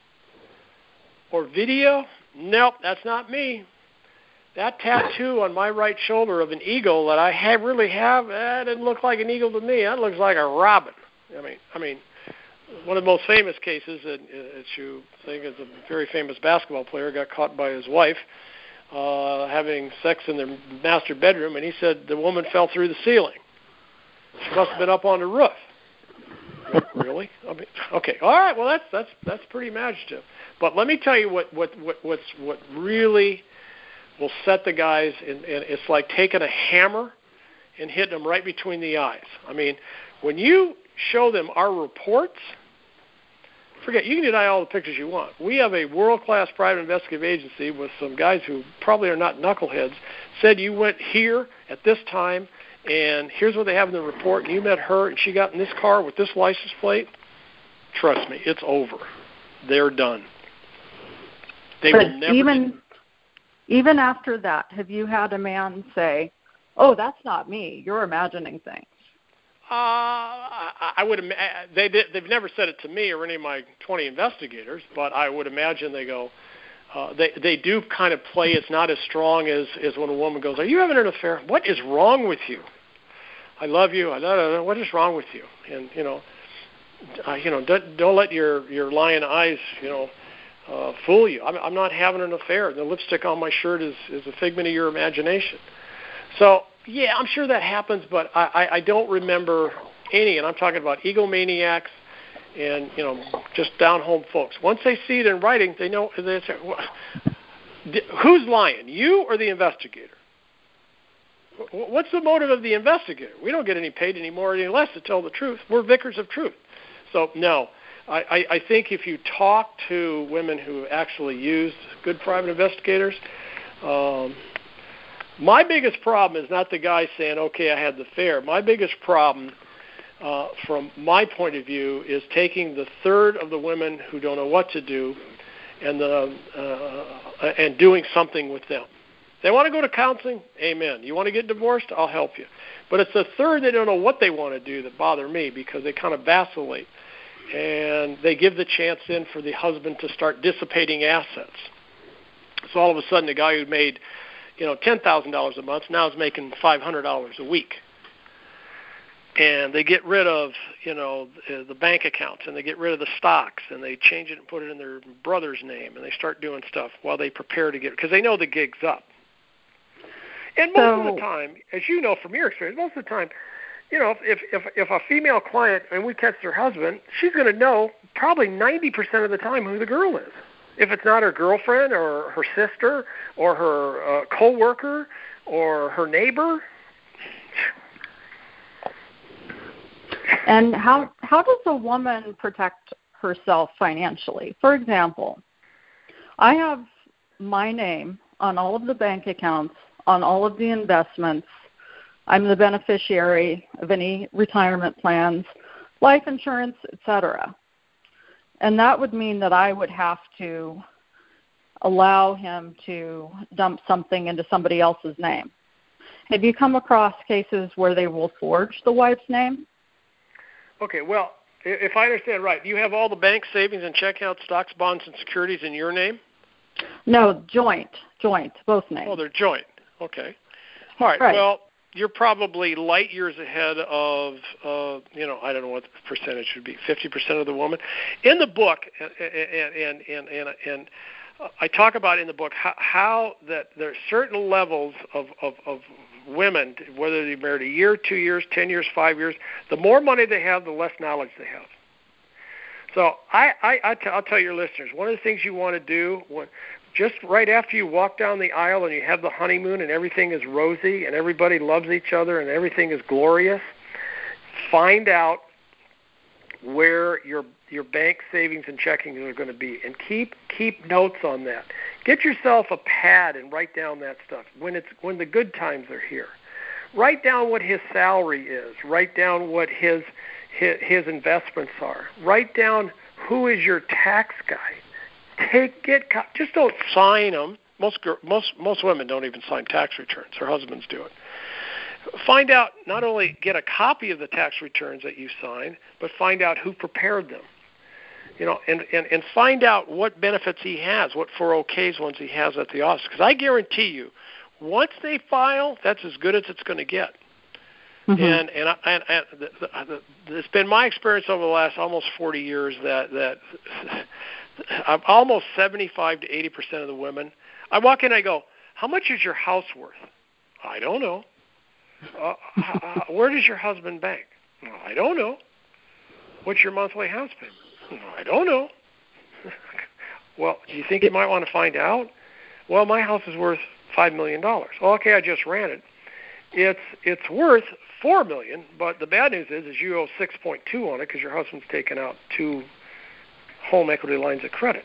[SPEAKER 2] or video, nope, that's not me. That tattoo on my right shoulder of an eagle that I have really have, that didn't look like an eagle to me. That looks like a robin. I mean, I mean, one of the most famous cases that, that you think is a very famous basketball player got caught by his wife uh, having sex in their master bedroom, and he said the woman fell through the ceiling. She must have been up on the roof. Really? I mean, okay. All right. Well, that's that's that's pretty imaginative. But let me tell you what what what what's what really will set the guys in, and it's like taking a hammer and hitting them right between the eyes. I mean, when you show them our reports, forget, you can deny all the pictures you want. We have a world-class private investigative agency with some guys who probably are not knuckleheads, said you went here at this time, and here's what they have in the report, and you met her, and she got in this car with this license plate. Trust me, it's over. They're done. They
[SPEAKER 3] but
[SPEAKER 2] will never...
[SPEAKER 3] Even, even after that, have you had a man say, oh, that's not me, you're imagining things?
[SPEAKER 2] Uh, I, I would. They they've never said it to me or any of my twenty investigators, but I would imagine they go. Uh, they they do kind of play. It's not as strong as, as when a woman goes, "Are you having an affair? What is wrong with you? I love you. I don't know. What is wrong with you?" And you know, uh, you know, don't, don't let your, your lying eyes, you know, uh, fool you. I'm, I'm not having an affair. The lipstick on my shirt is is a figment of your imagination. So. Yeah, I'm sure that happens, but I, I, I don't remember any, and I'm talking about egomaniacs and, you know, just down-home folks. Once they see it in writing, they know, they say, well, who's lying, you or the investigator? What's the motive of the investigator? We don't get any paid any more or any less to tell the truth. We're vicars of truth. So, no. I, I, I think if you talk to women who actually use good private investigators, um, my biggest problem is not the guy saying, okay, I had the affair. My biggest problem, uh, from my point of view, is taking the third of the women who don't know what to do and, the, uh, and doing something with them. They want to go to counseling? Amen. You want to get divorced? I'll help you. But it's the third they don't know what they want to do that bother me, because they kind of vacillate. And they give the chance in for the husband to start dissipating assets. So all of a sudden, the guy who made, you know, ten thousand dollars a month now is making five hundred dollars a week. And they get rid of, you know, the bank accounts, and they get rid of the stocks, and they change it and put it in their brother's name, and they start doing stuff while they prepare to get, because they know the gig's up. And most so, of the time, as you know from your experience, most of the time, you know, if if if a female client and we catch their husband, she's going to know probably ninety percent of the time who the girl is. If it's not her girlfriend or her sister or her uh, co-worker or her neighbor.
[SPEAKER 3] And how how does a woman protect herself financially? For example, I have my name on all of the bank accounts, on all of the investments. I'm the beneficiary of any retirement plans, life insurance, et cetera. And that would mean that I would have to allow him to dump something into somebody else's name. Have you come across cases where they will forge the wife's name?
[SPEAKER 2] Okay, well, if I understand right, you have all the bank savings and check out stocks, bonds, and securities in your name?
[SPEAKER 3] No, joint, joint, both names.
[SPEAKER 2] Oh, they're joint. Okay. All right,
[SPEAKER 3] right. Well,
[SPEAKER 2] you're probably light years ahead of, uh, you know, I don't know what the percentage should be, fifty percent of the woman. In the book, and and and and, and I talk about in the book how, how that there are certain levels of, of, of women, whether they're married a year, two years, ten years, five years, the more money they have, the less knowledge they have. So I, I, I t- I'll tell your listeners, one of the things you want to do when just right after you walk down the aisle and you have the honeymoon and everything is rosy and everybody loves each other and everything is glorious, find out where your your bank savings and checkings are going to be, and keep keep notes on that. Get yourself a pad and write down that stuff when it's when the good times are here. Write down what his salary is. Write down what his his, his investments are. Write down who is your tax guy. Take get just don't sign them. Most most most women don't even sign tax returns. Their husbands do it. Find out, not only get a copy of the tax returns that you sign, but find out who prepared them. You know, and, and, and find out what benefits he has, what four oh Ks ones he has at the office. Because I guarantee you, once they file, that's as good as it's going to get. Mm-hmm. And and, I, and, and the, the, the, it's been my experience over the last almost forty years that that I'm almost seventy-five to eighty percent of the women. I walk in, I go, "How much is your house worth?" I don't know. Uh, uh, where does your husband bank? I don't know. What's your monthly house payment? I don't know. Well, do you think you might want to find out? Well, my house is worth five million dollars. Well, okay, I just ran it. It's it's worth four million dollars, but the bad news is, is you owe six point two on it because your husband's taken out two home equity lines of credit.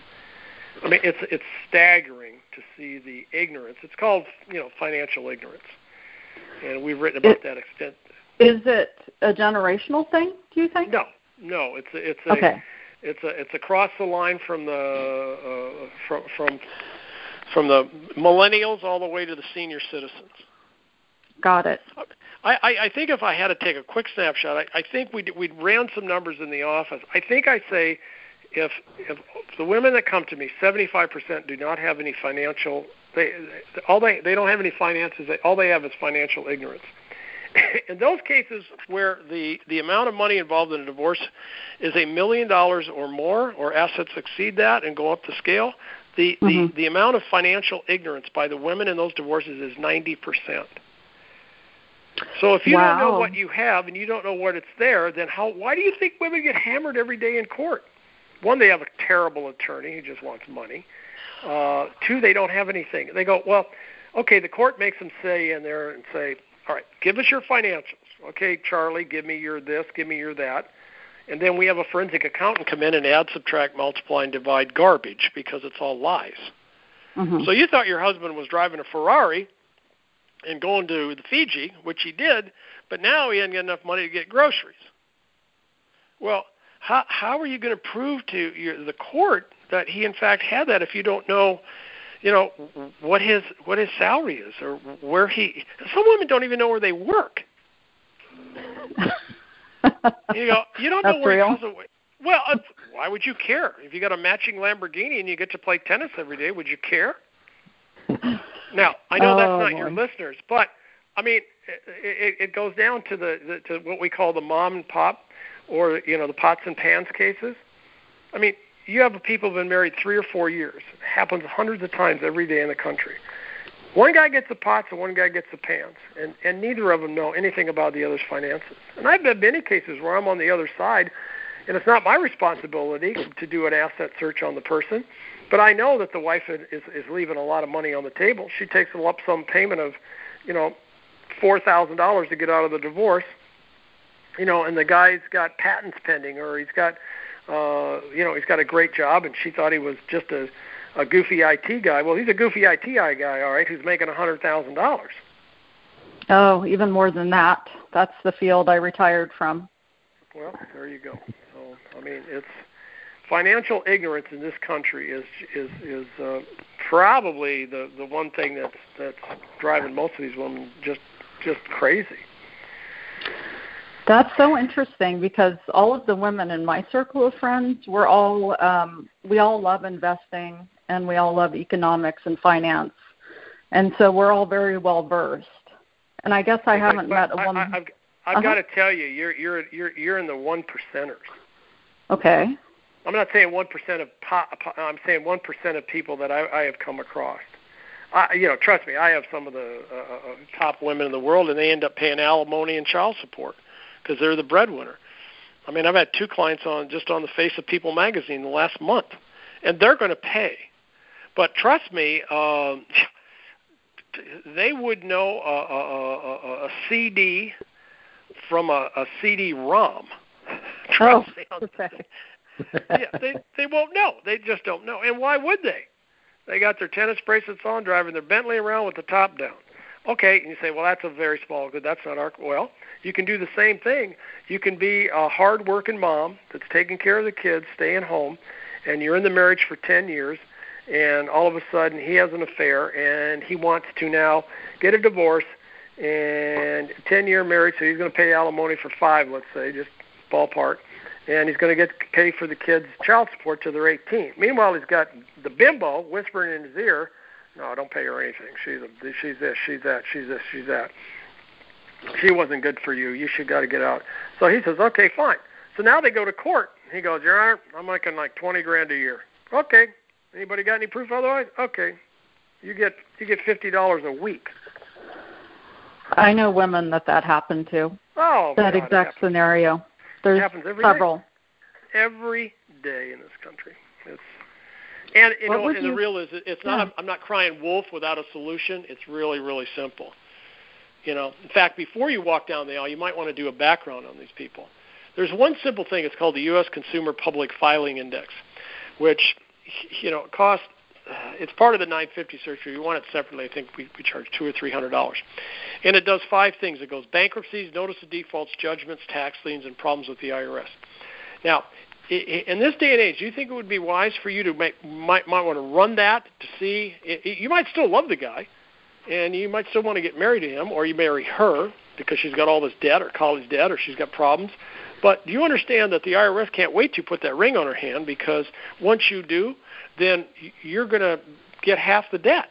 [SPEAKER 2] I mean, it's it's staggering to see the ignorance. It's called, you know, financial ignorance. And we've written about it, that extent.
[SPEAKER 3] Is it a generational thing, do you think?
[SPEAKER 2] No, no. It's a, it's a,
[SPEAKER 3] okay.
[SPEAKER 2] it's a, it's across the line from the uh, from from from the millennials all the way to the senior citizens.
[SPEAKER 3] Got it.
[SPEAKER 2] I, I, I think if I had to take a quick snapshot, I, I think we we ran some numbers in the office. I think I say if if the women that come to me, seventy-five percent do not have any financial. They all they they don't have any finances. They, all they have is financial ignorance. In those cases where the, the amount of money involved in a divorce is a million dollars or more, or assets exceed that and go up the scale, the, mm-hmm. the, the amount of financial ignorance by the women in those divorces is ninety percent. So if you
[SPEAKER 3] wow.
[SPEAKER 2] don't know what you have and you don't know what it's there, then how? Why do you think women get hammered every day in court? One, they have a terrible attorney who just wants money. Uh, two, they don't have anything. They go, well, okay, the court makes them say in there and say, all right, give us your financials. Okay, Charlie, give me your this, give me your that. And then we have a forensic accountant come in and add, subtract, multiply, and divide garbage because it's all lies.
[SPEAKER 3] Mm-hmm.
[SPEAKER 2] So you thought your husband was driving a Ferrari and going to the Fiji, which he did, but now he hadn't got enough money to get groceries. Well, how how are you going to prove to your, the court that he in fact had that if you don't know, you know, what his what his salary is or where he? Some women don't even know where they work. You go, you don't know
[SPEAKER 3] That's
[SPEAKER 2] where
[SPEAKER 3] real.
[SPEAKER 2] your husband. Well, uh, why would you care if you got a matching Lamborghini and you get to play tennis every day? Would you care? Now, I know
[SPEAKER 3] oh,
[SPEAKER 2] that's not
[SPEAKER 3] boy.
[SPEAKER 2] your listeners, but I mean, it, it, it goes down to the, the to what we call the mom and pop, or you know, the pots and pans cases. I mean, you have people who've been married three or four years. It happens hundreds of times every day in the country. One guy gets the pots and one guy gets the pans, and, and neither of them know anything about the other's finances. And I've had many cases where I'm on the other side, and it's not my responsibility to do an asset search on the person, but I know that the wife is, is leaving a lot of money on the table. She takes a lump sum payment of, you know, four thousand dollars to get out of the divorce, you know, and the guy's got patents pending, or he's got, uh, you know, he's got a great job, and she thought he was just a, a goofy I T guy. Well, he's a goofy I T guy, all right, who's making one hundred thousand dollars.
[SPEAKER 3] Oh, even more than that. That's the field I retired from.
[SPEAKER 2] Well, there you go. So, I mean, it's financial ignorance in this country is is is uh, probably the, the one thing that's that's driving most of these women just just crazy.
[SPEAKER 3] That's so interesting because all of the women in my circle of friends, we're all um, we all love investing and we all love economics and finance, and so we're all very well versed. And I guess I
[SPEAKER 2] but,
[SPEAKER 3] haven't
[SPEAKER 2] but
[SPEAKER 3] met a
[SPEAKER 2] I,
[SPEAKER 3] woman.
[SPEAKER 2] I, I've, I've
[SPEAKER 3] uh-huh.
[SPEAKER 2] got to tell you, you're you're you're you're in the one percenters.
[SPEAKER 3] Okay.
[SPEAKER 2] I'm not saying one percent of po- I'm saying one percent of people that I, I have come across. I, you know, trust me, I have some of the uh, top women in the world, and they end up paying alimony and child support because they're the breadwinner. I mean, I've had two clients on just on the Face of People magazine the last month, and they're going to pay. But trust me, um, they would know a, a, a, a C D from a, a C D ROM.
[SPEAKER 3] Oh,
[SPEAKER 2] okay. Yeah, they they won't know. They just don't know. And why would they? They got their tennis bracelets on, driving their Bentley around with the top down. Okay, and you say, well, that's a very small good. That's not our. Well, you can do the same thing. You can be a hard-working mom that's taking care of the kids, staying home, and you're in the marriage for ten years, and all of a sudden he has an affair, and he wants to now get a divorce, and ten-year marriage, so he's going to pay alimony for five, let's say, just ballpark. And he's going to get pay for the kids' child support till they're eighteen. Meanwhile, he's got the bimbo whispering in his ear, "No, don't pay her anything. She's a, she's this, she's that, she's this, she's that. She wasn't good for you. You should got to get out." So he says, "Okay, fine." So now they go to court. He goes, "Your Honor, I'm making like twenty grand a year." Okay. Anybody got any proof otherwise? Okay. You get you get fifty dollars a week.
[SPEAKER 3] I know women that that happened to.
[SPEAKER 2] Oh,
[SPEAKER 3] that
[SPEAKER 2] God,
[SPEAKER 3] exact scenario. There's
[SPEAKER 2] it happens every
[SPEAKER 3] several.
[SPEAKER 2] day. Every day in this country. It's and you
[SPEAKER 3] What
[SPEAKER 2] know,
[SPEAKER 3] would
[SPEAKER 2] and
[SPEAKER 3] you,
[SPEAKER 2] the real is it's
[SPEAKER 3] yeah.
[SPEAKER 2] not. I'm not crying wolf without a solution. It's really, really simple. You know, in fact, before you walk down the aisle, you might want to do a background on these people. There's one simple thing. It's called the U S Consumer Public Filing Index, which you know costs. Uh, it's part of the nine fifty search. If you want it separately, I think we, we charge two or three hundred dollars, and it does five things. It goes bankruptcies, notice of defaults, judgments, tax liens, and problems with the I R S. Now, in this day and age, do you think it would be wise for you to make, might might want to run that to see? You might still love the guy, and you might still want to get married to him, or you marry her because she's got all this debt or college debt or she's got problems. But do you understand that the I R S can't wait to put that ring on her hand, because once you do, then you're going to get half the debt.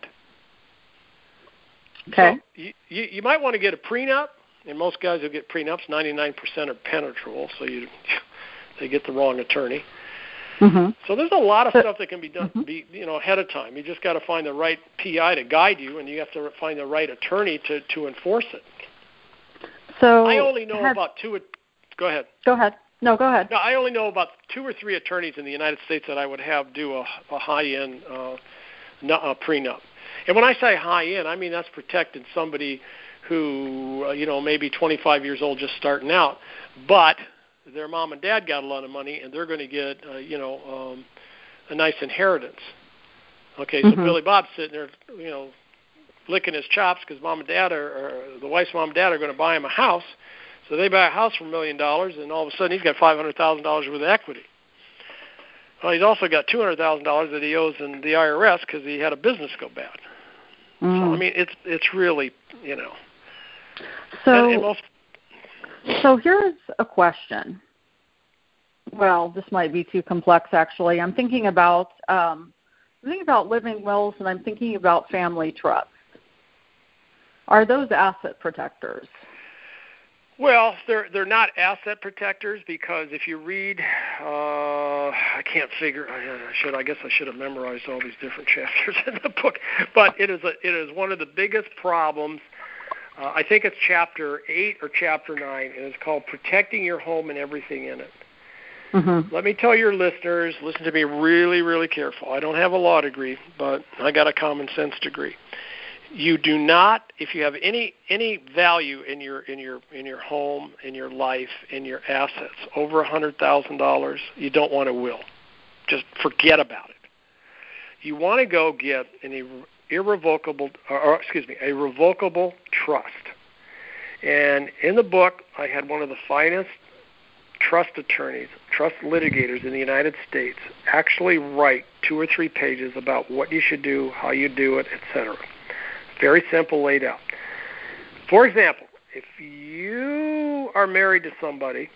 [SPEAKER 3] Okay.
[SPEAKER 2] So you, you, you might want to get a prenup, and most guys who get prenups, ninety-nine percent are penetrable, so you they get the wrong attorney.
[SPEAKER 3] Mm-hmm.
[SPEAKER 2] So there's a lot of
[SPEAKER 3] so,
[SPEAKER 2] stuff that can be done,
[SPEAKER 3] mm-hmm.
[SPEAKER 2] be, you know, ahead of time. You just got to find the right P I to guide you, and you have to find the right attorney to, to enforce it.
[SPEAKER 3] So
[SPEAKER 2] I only know
[SPEAKER 3] have,
[SPEAKER 2] about two. Go ahead.
[SPEAKER 3] Go ahead. No, go ahead.
[SPEAKER 2] No, I only know about two or three attorneys in the United States that I would have do a, a high-end uh, a prenup. And when I say high-end, I mean that's protecting somebody who, uh, you know, maybe twenty-five years old just starting out, but their mom and dad got a lot of money, and they're going to get, uh, you know, um, a nice inheritance. Okay, so
[SPEAKER 3] mm-hmm.
[SPEAKER 2] Billy Bob's sitting there, you know, licking his chops because mom and dad are, or the wife's mom and dad are going to buy him a house. So they buy a house for a million dollars, and all of a sudden he's got five hundred thousand dollars worth of equity. Well, he's also got two hundred thousand dollars that he owes in the I R S because he had a business go bad.
[SPEAKER 3] Mm.
[SPEAKER 2] So I mean, it's it's really, you know.
[SPEAKER 3] So,
[SPEAKER 2] and, and most,
[SPEAKER 3] so here's a question. Well, this might be too complex, actually. I'm thinking about um, I'm thinking about living wills, and I'm thinking about family trusts. Are those asset protectors?
[SPEAKER 2] Well, they're they're not asset protectors because if you read, uh, I can't figure. I should. I guess I should have memorized all these different chapters in the book. But it is a, it is one of the biggest problems. Uh, I think it's chapter eight or chapter nine, and it's called "Protecting Your Home and Everything in It."
[SPEAKER 3] Mm-hmm.
[SPEAKER 2] Let me tell your listeners, listen to me really, really careful. I don't have a law degree, but I got a common sense degree. You do not, if you have any any value in your in your in your home, in your life, in your assets over a hundred thousand dollars, you don't want a will. Just forget about it. You want to go get an irrevocable, or, or excuse me, a revocable trust. And in the book, I had one of the finest trust attorneys, trust litigators in the United States actually write two or three pages about what you should do, how you do it, et cetera. Very simple, laid out. For example, if you are married to somebody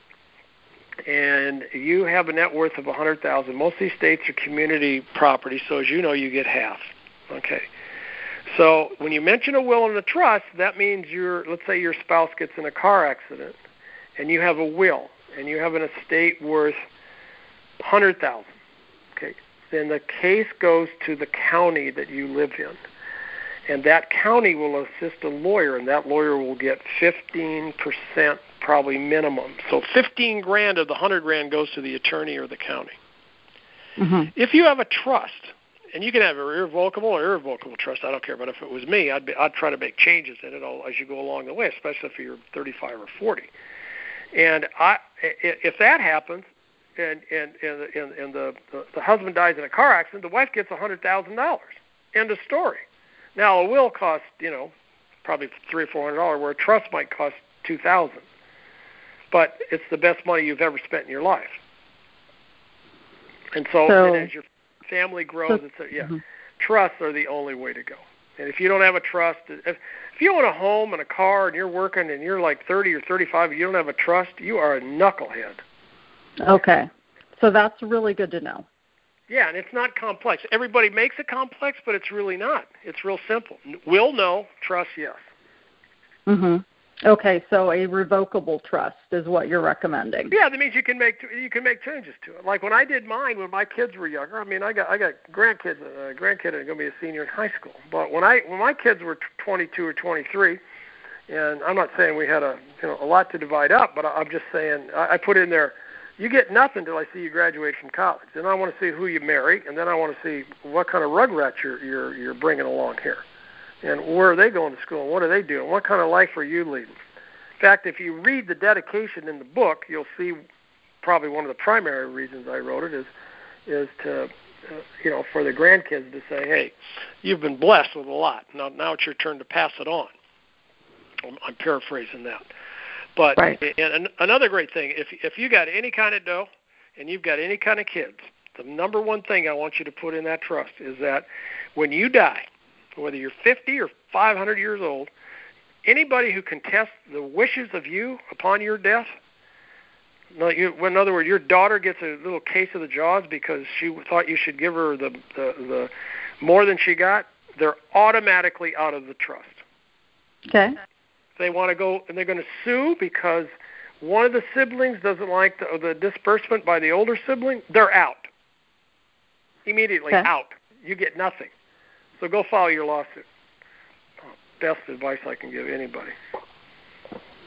[SPEAKER 2] and you have a net worth of one hundred thousand dollars, most of these states are community property, so as you know, you get half. Okay. So when you mention a will and a trust, that means your, let's say your spouse gets in a car accident and you have a will and you have an estate worth one hundred thousand dollars. Okay. Then the case goes to the county that you live in. And that county will assist a lawyer, and that lawyer will get fifteen percent probably minimum. So fifteen grand of the one hundred grand goes to the attorney or the county.
[SPEAKER 3] Mm-hmm.
[SPEAKER 2] If you have a trust, and you can have an irrevocable or irrevocable trust, I don't care, but if it was me, I'd, be, I'd try to make changes in it all as you go along the way, especially if you're thirty-five or forty. And I, if that happens, and, and, and, and, and the, the, the husband dies in a car accident, the wife gets one hundred thousand dollars. End of story. Now, a will costs, you know, probably three or four hundred dollars, where a trust might cost two thousand. But it's the best money you've ever spent in your life. And so,
[SPEAKER 3] so
[SPEAKER 2] and as your family grows,
[SPEAKER 3] so,
[SPEAKER 2] it's a, yeah,
[SPEAKER 3] mm-hmm.
[SPEAKER 2] trusts are the only way to go. And if you don't have a trust, if, if you own a home and a car and you're working and you're like thirty or thirty-five and you don't have a trust, you are a knucklehead.
[SPEAKER 3] Okay, so that's really good to know.
[SPEAKER 2] Yeah, and it's not complex. Everybody makes it complex, but it's really not. It's real simple. Will, no. Trust, yes.
[SPEAKER 3] Mhm. Okay, so a revocable trust is what you're recommending.
[SPEAKER 2] Yeah, that means you can make you can make changes to it. Like when I did mine when my kids were younger. I mean, I got I got grandkids. A grandkid is going to be a senior in high school. But when I when my kids were twenty-two or twenty-three, and I'm not saying we had a you know a lot to divide up, but I'm just saying I, I put in there. You get nothing till I see you graduate from college. Then I want to see who you marry, and then I want to see what kind of rugrats you're you're you're bringing along here, and where are they going to school, and what are they doing, what kind of life are you leading. In fact, if you read the dedication in the book, you'll see probably one of the primary reasons I wrote it is is to uh, you know for the grandkids to say, hey, you've been blessed with a lot. Now now it's your turn to pass it on. I'm, I'm paraphrasing that. But
[SPEAKER 3] right.
[SPEAKER 2] and another great thing, if if you got any kind of dough and you've got any kind of kids, the number one thing I want you to put in that trust is that when you die, whether you're fifty or five hundred years old, anybody who contests the wishes of you upon your death, no, you, in other words, your daughter gets a little case of the jaws because she thought you should give her the, the, the more than she got, they're automatically out of the trust.
[SPEAKER 3] Okay.
[SPEAKER 2] They want to go, and they're going to sue because one of the siblings doesn't like the, the disbursement by the older sibling, they're out. Immediately
[SPEAKER 3] okay.
[SPEAKER 2] out. You get nothing. So go file your lawsuit. Best advice I can give anybody.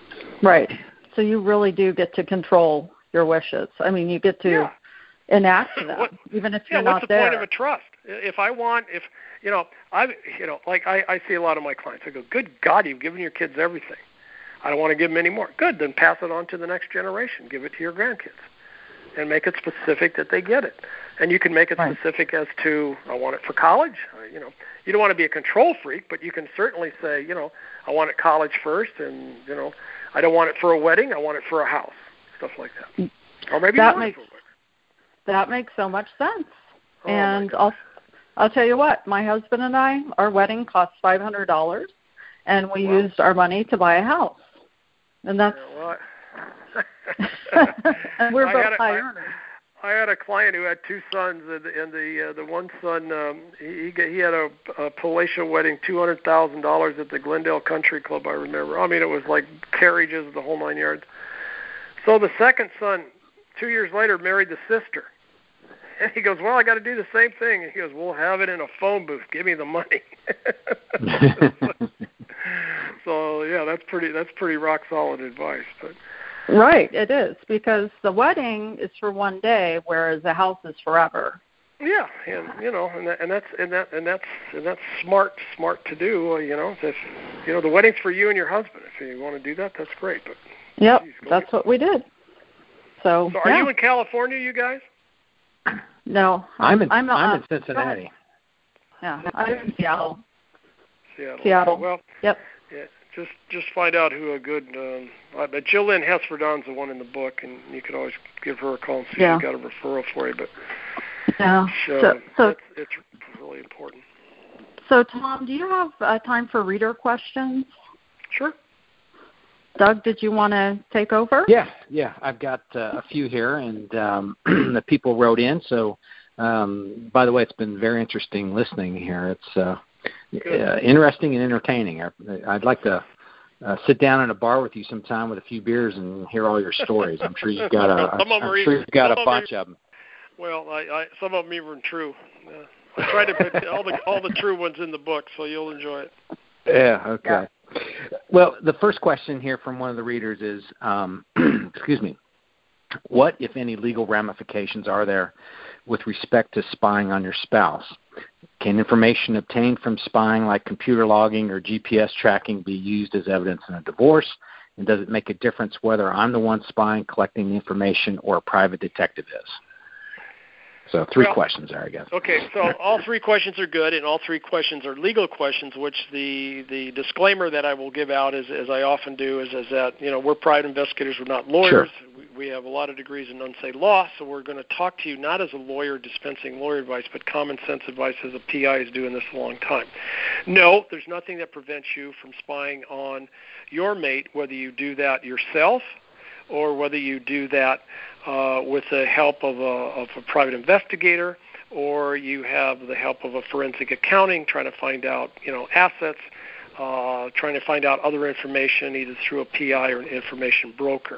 [SPEAKER 3] Right. So you really do get to control your wishes. I mean, you get to
[SPEAKER 2] yeah.
[SPEAKER 3] enact them,
[SPEAKER 2] what,
[SPEAKER 3] even if
[SPEAKER 2] yeah,
[SPEAKER 3] you're not
[SPEAKER 2] what's the
[SPEAKER 3] there.
[SPEAKER 2] point of a trust? If I want, if, you know, I, you know, like I, I see a lot of my clients, I go, good God, you've given your kids everything. I don't want to give them any more. Good, then pass it on to the next generation. Give it to your grandkids. And make it specific that they get it. And you can make it
[SPEAKER 3] right.
[SPEAKER 2] specific as to, I want it for college. Uh, you know, you don't want to be a control freak, but you can certainly say, you know, I want it college first, and, you know, I don't want it for a wedding. I want it for a house, stuff like that. Or maybe
[SPEAKER 3] that
[SPEAKER 2] you want
[SPEAKER 3] makes,
[SPEAKER 2] it for a wedding.
[SPEAKER 3] That makes so much sense.
[SPEAKER 2] Oh,
[SPEAKER 3] and I'll, I'll tell you what, my husband and I, our wedding cost five hundred dollars, and we
[SPEAKER 2] wow.
[SPEAKER 3] used our money to buy a house. And that's...
[SPEAKER 2] Yeah, well,
[SPEAKER 3] and we're
[SPEAKER 2] I
[SPEAKER 3] both
[SPEAKER 2] had a,
[SPEAKER 3] high
[SPEAKER 2] I,
[SPEAKER 3] earners.
[SPEAKER 2] I had a client who had two sons, and, and the uh, the one son um, he he had a, a palatial wedding, two hundred thousand dollars at the Glendale Country Club. I remember. I mean, it was like carriages, the whole nine yards. So the second son, two years later, married the sister, and he goes, "Well, I got to do the same thing." And he goes, "We'll have it in a phone booth. Give me the money." so, so yeah, that's pretty that's pretty rock solid advice, but.
[SPEAKER 3] Right, it is, because the wedding is for one day, whereas the house is forever.
[SPEAKER 2] Yeah, and you know, and that, and that's and that and that's and that's smart, smart to do. Uh, you know, if you know the wedding's for you and your husband. If you want to do that, that's great. But
[SPEAKER 3] yep,
[SPEAKER 2] geez,
[SPEAKER 3] that's what we did. So,
[SPEAKER 2] so are
[SPEAKER 3] yeah.
[SPEAKER 2] you in California, you guys?
[SPEAKER 3] No,
[SPEAKER 1] I'm in.
[SPEAKER 3] I'm,
[SPEAKER 1] I'm
[SPEAKER 3] uh,
[SPEAKER 1] in Cincinnati.
[SPEAKER 3] Yeah, I'm in Seattle.
[SPEAKER 2] Seattle.
[SPEAKER 3] Seattle.
[SPEAKER 2] Well,
[SPEAKER 3] yep.
[SPEAKER 2] Yeah, just just find out who a good. Um, I bet Jill Lynn Hesfordon's the one in the book, and you could always give her a call and see
[SPEAKER 3] yeah.
[SPEAKER 2] if she's got a referral for you. But
[SPEAKER 3] yeah,
[SPEAKER 2] so,
[SPEAKER 3] so, so
[SPEAKER 2] it's, it's really important.
[SPEAKER 3] So, Tom, do you have uh, time for reader questions?
[SPEAKER 2] Sure.
[SPEAKER 3] Doug, did you want to take over?
[SPEAKER 1] Yeah, yeah. I've got uh, a few here, and um, the people wrote in. So, um, by the way, it's been very interesting listening here. It's uh, uh, interesting and entertaining. I, I'd like to uh, sit down in a bar with you sometime with a few beers and hear all your stories. I'm sure you've got a, I'm sure you've got a bunch of them.
[SPEAKER 2] Well, I, I, some of them even true. Uh, I try to put all the all the true ones in the book, so you'll enjoy it.
[SPEAKER 1] Yeah. Okay.
[SPEAKER 3] Yeah.
[SPEAKER 1] Well, the first question here from one of the readers is, um, excuse me, what, if any, legal ramifications are there with respect to spying on your spouse? Can information obtained from spying, like computer logging or G P S tracking, be used as evidence in a divorce? And does it make a difference whether I'm the one spying, collecting the information, or a private detective is? So three
[SPEAKER 2] well,
[SPEAKER 1] questions there, I guess.
[SPEAKER 2] Okay, so all three questions are good, and all three questions are legal questions, which the, the disclaimer that I will give out, is, as I often do, is, is that, you know, we're private investigators, we're not lawyers.
[SPEAKER 1] Sure.
[SPEAKER 2] We, we have a lot of degrees in unsay law, so we're going to talk to you not as a lawyer dispensing lawyer advice, but common sense advice as a P I is doing this a long time. No, there's nothing that prevents you from spying on your mate, whether you do that yourself or whether you do that uh, with the help of a, of a private investigator, or you have the help of a forensic accounting, trying to find out, you know, assets, uh, trying to find out other information either through a P I or an information broker.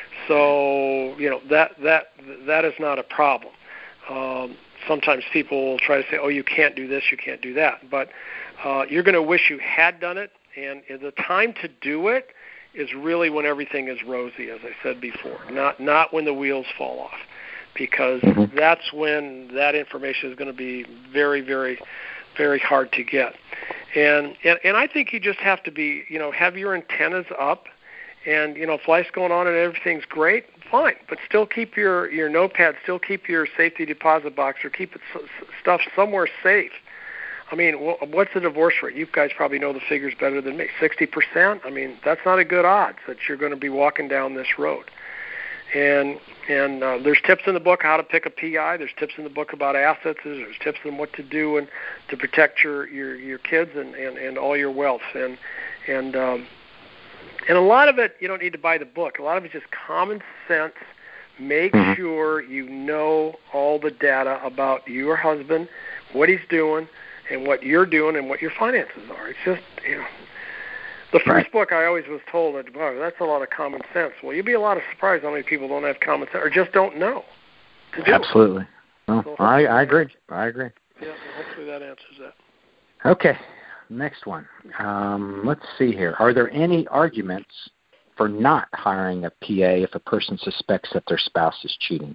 [SPEAKER 2] So, you know, that that that is not a problem. Um, sometimes people will try to say, oh, you can't do this, you can't do that. But uh, you're going to wish you had done it, and the time to do it is really when everything is rosy, as I said before, not not when the wheels fall off, because mm-hmm. that's when that information is going to be very, very, very hard to get. And, and and I think you just have to be, you know, have your antennas up, and, you know, if life's going on and everything's great, fine, but still keep your, your notepad, still keep your safety deposit box, or keep it, stuff somewhere safe. I mean, what's the divorce rate? You guys probably know the figures better than me. sixty percent? I mean, that's not a good odds that you're going to be walking down this road. And and uh, there's tips in the book how to pick a P I. There's tips in the book about assets. There's tips on what to do and to protect your, your, your kids and, and, and all your wealth. And and um, and a lot of it, you don't need to buy the book. A lot of it's just common sense. Make mm-hmm. sure you know all the data about your husband, what he's doing, and what you're doing, and what your finances are. It's just, you know, the first right. book I always was told that, wow, that's a lot of common sense. Well, you'd be a lot of surprised how many people don't have common sense or just don't know to do
[SPEAKER 1] Absolutely.
[SPEAKER 2] it.
[SPEAKER 1] Well,
[SPEAKER 2] so
[SPEAKER 1] I, I agree. I agree.
[SPEAKER 2] Yeah, well, hopefully that answers that.
[SPEAKER 1] Okay, next one. Um, let's see here. Are there any arguments for not hiring a P A if a person suspects that their spouse is cheating?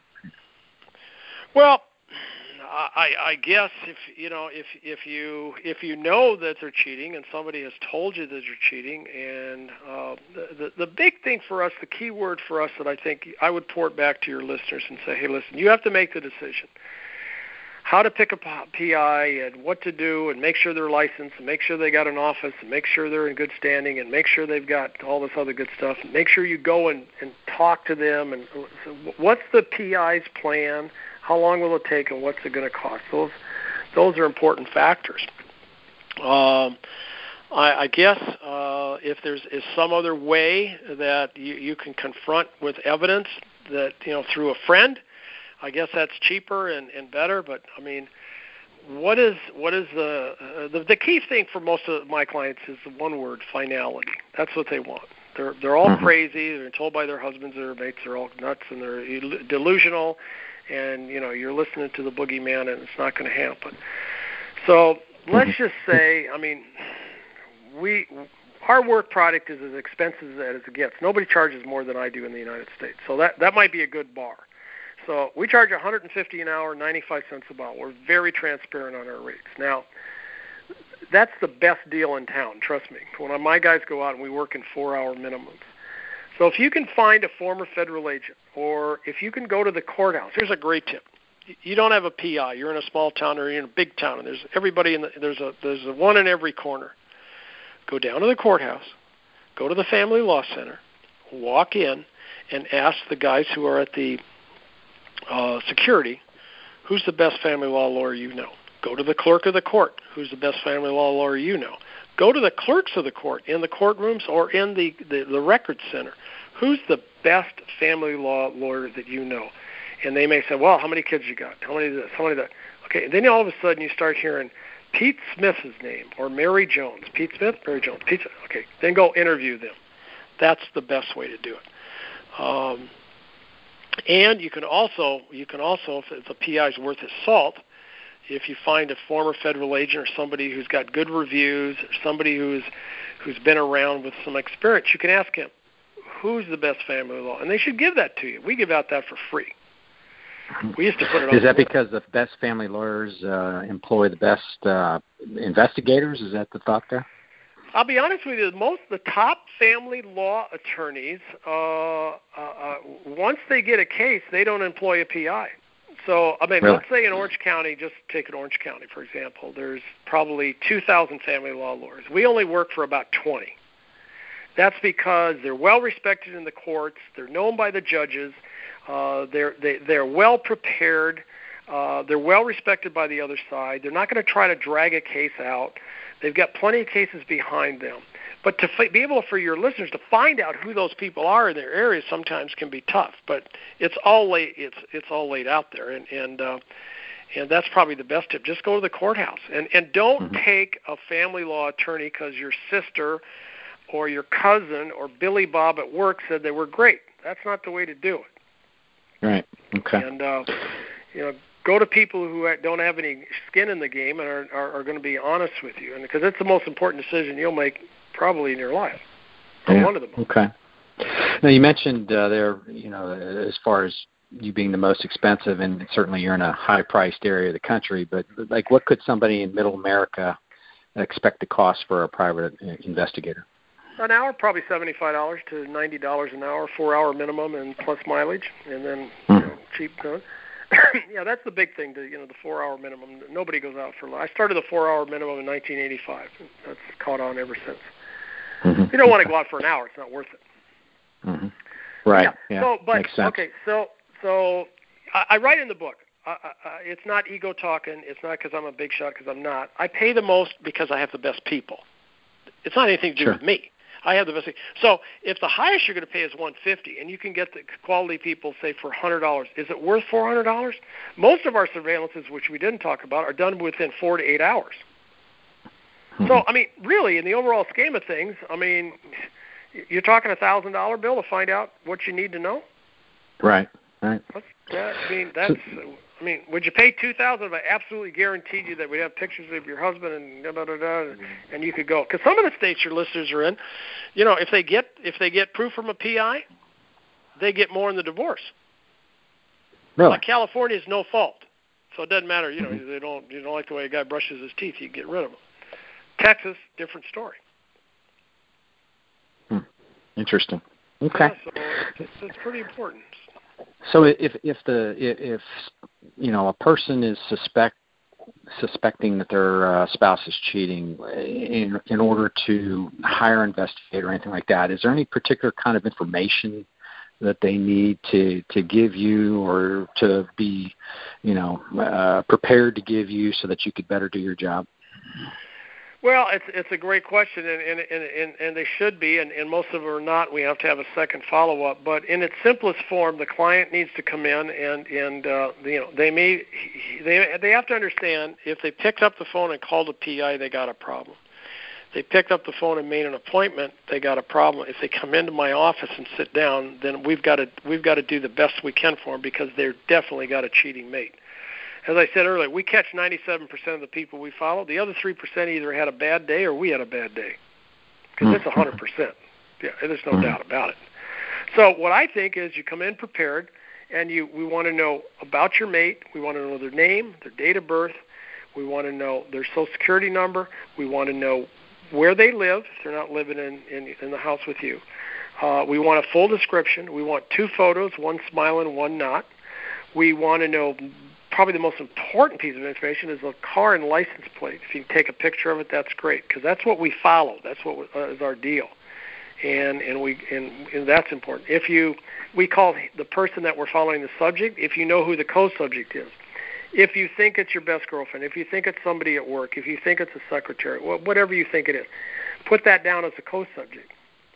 [SPEAKER 2] Well, I, I guess if you know if if you if you know that they're cheating and somebody has told you that you're cheating, and uh, the, the the big thing for us, the key word for us that I think I would port back to your listeners and say, hey, listen, you have to make the decision how to pick a P I and what to do, and make sure they're licensed, and make sure they got an office, and make sure they're in good standing, and make sure they've got all this other good stuff. And make sure you go and, and talk to them. And what's the P I's plan? How long will it take, and what's it going to cost? Those, those are important factors. Um, I, I guess uh, if there's is some other way that you, you can confront with evidence that, you know, through a friend, I guess that's cheaper and, and better. But I mean, what is what is the, uh, the the key thing for most of my clients is the one word: finality. That's what they want. They're they're all mm-hmm. crazy. They're told by their husbands or mates they're all nuts and they're delusional. And, you know, you're listening to the boogeyman, and it's not going to happen. So let's just say, I mean, we our work product is as expensive as it gets. Nobody charges more than I do in the United States. So that, that might be a good bar. So we charge one hundred fifty dollars an hour, ninety-five cents a bottle. We're very transparent on our rates. Now, that's the best deal in town, trust me. When my guys go out and we work in four-hour minimums. So if you can find a former federal agent, or if you can go to the courthouse, here's a great tip. You don't have a P I. You're in a small town or you're in a big town, and there's everybody in the, there's a there's a one in every corner. Go down to the courthouse, go to the Family Law Center, walk in, and ask the guys who are at the uh, security, who's the best family law lawyer you know. Go to the clerk of the court, who's the best family law lawyer you know. Go to the clerks of the court in the courtrooms or in the, the, the record center. Who's the best family law lawyer that you know? And they may say, well, how many kids you got? How many this? How many that? Okay, and then all of a sudden you start hearing Pete Smith's name or Mary Jones. Pete Smith, Mary Jones. Pete Smith. Okay, then go interview them. That's the best way to do it. Um, and you can also, you can also, if the P I is worth his salt, if you find a former federal agent or somebody who's got good reviews, or somebody who's who's been around with some experience, you can ask him, who's the best family law? And they should give that to you. We give out that for free. We used to put it on.
[SPEAKER 1] Is that because the best family lawyers uh, employ the best uh, investigators? Is that the thought there?
[SPEAKER 2] I'll be honest with you. Most the top family law attorneys, uh, uh, uh, once they get a case, they don't employ a P I. So, I mean, really? Let's say in Orange County, just take an Orange County, for example, there's probably two thousand family law lawyers. We only work for about twenty. That's because they're well respected in the courts. They're known by the judges. Uh, they're they, they're well prepared. Uh, they're well respected by the other side. They're not going to try to drag a case out. They've got plenty of cases behind them. But to f- be able for your listeners to find out who those people are in their area sometimes can be tough. But it's all laid it's it's all laid out there, and and uh, and that's probably the best tip. Just go to the courthouse, and and don't mm-hmm. take a family law attorney because your sister or your cousin or Billy Bob at work said they were great. That's not the way to do it.
[SPEAKER 1] Right. Okay.
[SPEAKER 2] And uh, you know, go to people who don't have any skin in the game and are are, are going to be honest with you, and because it's the most important decision you'll make probably in your life.
[SPEAKER 1] Yeah.
[SPEAKER 2] One of them.
[SPEAKER 1] Okay. Now you mentioned uh, there, you know, as far as you being the most expensive, and certainly you're in a high-priced area of the country. But like, what could somebody in Middle America expect the cost for a private investigator?
[SPEAKER 2] An hour, probably seventy-five dollars to ninety dollars an hour, four-hour minimum, and plus mileage, and then you know, cheap gun. Yeah, that's the big thing. To, you know, the four-hour minimum. Nobody goes out for. I started the four-hour minimum in nineteen eighty-five. That's caught on ever since. Mm-hmm. You don't want to go out for an hour; it's not worth it.
[SPEAKER 1] Mm-hmm. Right. Yeah. yeah.
[SPEAKER 2] So, but
[SPEAKER 1] Makes sense.
[SPEAKER 2] okay. So, so I, I write in the book. Uh, uh, it's not ego talking. It's not because I'm a big shot. Because I'm not. I pay the most because I have the best people. It's not anything to do
[SPEAKER 1] sure.
[SPEAKER 2] with me. I have the best. So if the highest you're going to pay is one hundred fifty dollars, and you can get the quality people, say, for one hundred dollars, is it worth four hundred dollars? Most of our surveillances, which we didn't talk about, are done within four to eight hours. Mm-hmm. So, I mean, really, in the overall scheme of things, I mean, you're talking a one thousand dollars bill to find out what you need to know?
[SPEAKER 1] Right, right.
[SPEAKER 2] That's, that, I mean, that's, I mean, would you pay two thousand dollars if I absolutely guaranteed you that we'd have pictures of your husband and da da da da, and you could go? Because some of the states your listeners are in, you know, if they get if they get proof from a P I, they get more in the divorce.
[SPEAKER 1] Really?
[SPEAKER 2] Like California is no fault, so it doesn't matter. You know,
[SPEAKER 1] Mm-hmm.
[SPEAKER 2] they don't you don't like the way a guy brushes his teeth, you get rid of him. Texas, different story.
[SPEAKER 1] Hmm. Interesting. Okay.
[SPEAKER 2] Yeah, so it's, it's pretty important.
[SPEAKER 1] So if if the if you know a person is suspect suspecting that their uh, spouse is cheating, in in order to hire an investigator or anything like that, is there any particular kind of information that they need to to give you or to be, you know, uh, prepared to give you so that you could better do your job?
[SPEAKER 2] Well, it's it's a great question, and and and, and they should be, and, and most of them are not. We have to have a second follow-up. But in its simplest form, the client needs to come in, and and uh, you know they may they they have to understand if they picked up the phone and called a P I, they got a problem. If they picked up the phone and made an appointment, they got a problem. If they come into my office and sit down, then we've got to we've got to do the best we can for them because they're definitely got a cheating mate. As I said earlier, we catch ninety-seven percent of the people we follow. The other three percent either had a bad day or we had a bad day. Because it's one hundred percent. Yeah, there's no doubt about it. So what I think is you come in prepared, and you we want to know about your mate. We want to know their name, their date of birth. We want to know their Social Security number. We want to know where they live if they're not living in, in, in the house with you. Uh, we want a full description. We want two photos, one smiling, one not. We want to know probably the most important piece of information is a car and license plate. If you can take a picture of it, that's great because that's what we follow. That's what uh, is our deal, and and we and, and that's important. If you we call the person that we're following the subject. If you know who the co-subject is, if you think it's your best girlfriend, if you think it's somebody at work, if you think it's a secretary, whatever you think it is, put that down as a co-subject.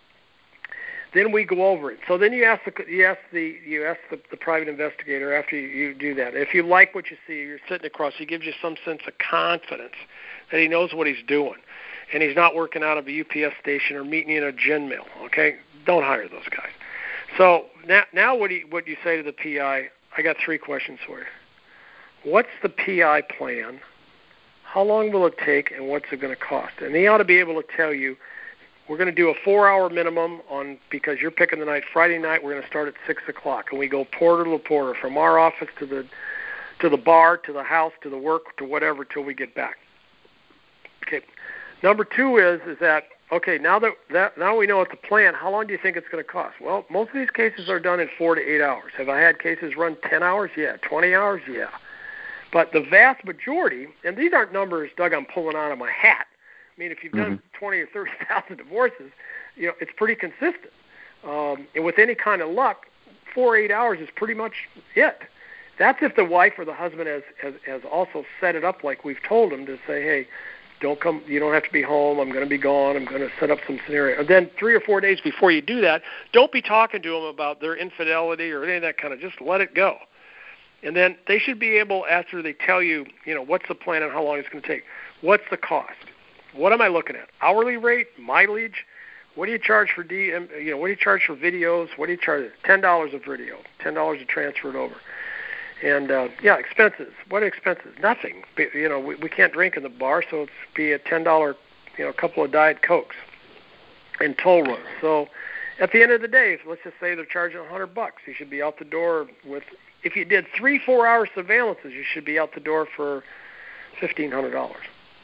[SPEAKER 2] Then we go over it. So then you ask the you ask the you ask the, the private investigator after you, you do that. If you like what you see, you're sitting across. He gives you some sense of confidence that he knows what he's doing, and he's not working out of a U P S station or meeting you in a gin mill. Okay, don't hire those guys. So now now what do you, what you say to the P I? I got three questions for you. What's the P I plan? How long will it take, and what's it going to cost? And he ought to be able to tell you. We're going to do a four-hour minimum on because you're picking the night. Friday night, we're going to start at six o'clock, and we go porter to porter from our office to the to the bar, to the house, to the work, to whatever, till we get back. Okay. Number two is is that okay? Now that, that now we know what the plan. How long do you think it's going to cost? Well, most of these cases are done in four to eight hours. Have I had cases run ten hours? Yeah. Twenty hours? Yeah. But the vast majority, and these aren't numbers, Doug, I'm pulling out of my hat. I mean, if you've done mm-hmm. twenty or thirty thousand divorces, you know it's pretty consistent. Um, and with any kind of luck, four or eight hours is pretty much it. That's if the wife or the husband has, has has also set it up like we've told them to say, hey, don't come. You don't have to be home. I'm going to be gone. I'm going to set up some scenario. And then three or four days before you do that, don't be talking to them about their infidelity or any of that kind of. Just let it go. And then they should be able, after they tell you, you know, what's the plan and how long it's going to take. What's the cost? What am I looking at? Hourly rate, mileage? What do you charge for D? You know, what do you charge for videos? What do you charge? Ten dollars a video, ten dollars to transfer it over. And uh, yeah, expenses. What are expenses? Nothing. You know, we, we can't drink in the bar, so it's be a ten dollar, you know, couple of Diet Cokes and toll roads. So at the end of the day, let's just say they're charging a hundred bucks. You should be out the door with. If you did three, four-hour surveillances, you should be out the door for fifteen hundred dollars.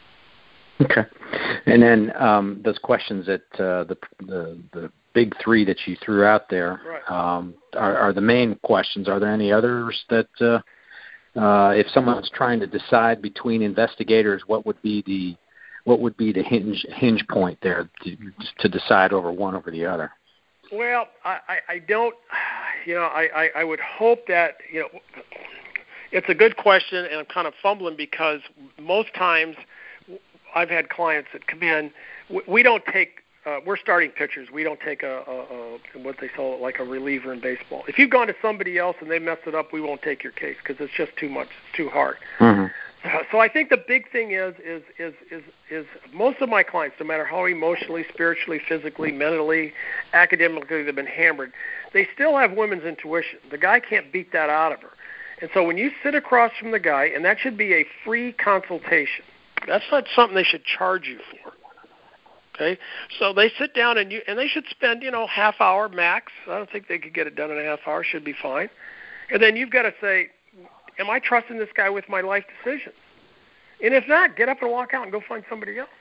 [SPEAKER 1] Okay, and then um, those questions that uh, the, the the big three that you threw out there
[SPEAKER 2] right.
[SPEAKER 1] um, are, are the main questions. Are there any others that, uh, uh, if someone's trying to decide between investigators, what would be the what would be the hinge hinge point there to, to decide over one over the other?
[SPEAKER 2] Well, I, I, I don't. You know, I, I, I would hope that you know. It's a good question, and I'm kind of fumbling because most times. I've had clients that come in. We don't take. Uh, we're starting pitchers. We don't take a, a, a what they call like a reliever in baseball. If you've gone to somebody else and they mess it up, we won't take your case because it's just too much. It's too hard.
[SPEAKER 1] Mm-hmm.
[SPEAKER 2] Uh, so I think the big thing is is is is is most of my clients, no matter how emotionally, spiritually, physically, mentally, academically they've been hammered, they still have women's intuition. The guy can't beat that out of her.
[SPEAKER 4] And so when you sit across from the guy, and that should be a free consultation. That's not something they should charge you for. Okay? So they sit down, and you and they should spend, you know, half hour max. I don't think they could get it done in a half hour. Should be fine. And then you've got to say, am I trusting this guy with my life decisions? And if not, get up and walk out and go find somebody else.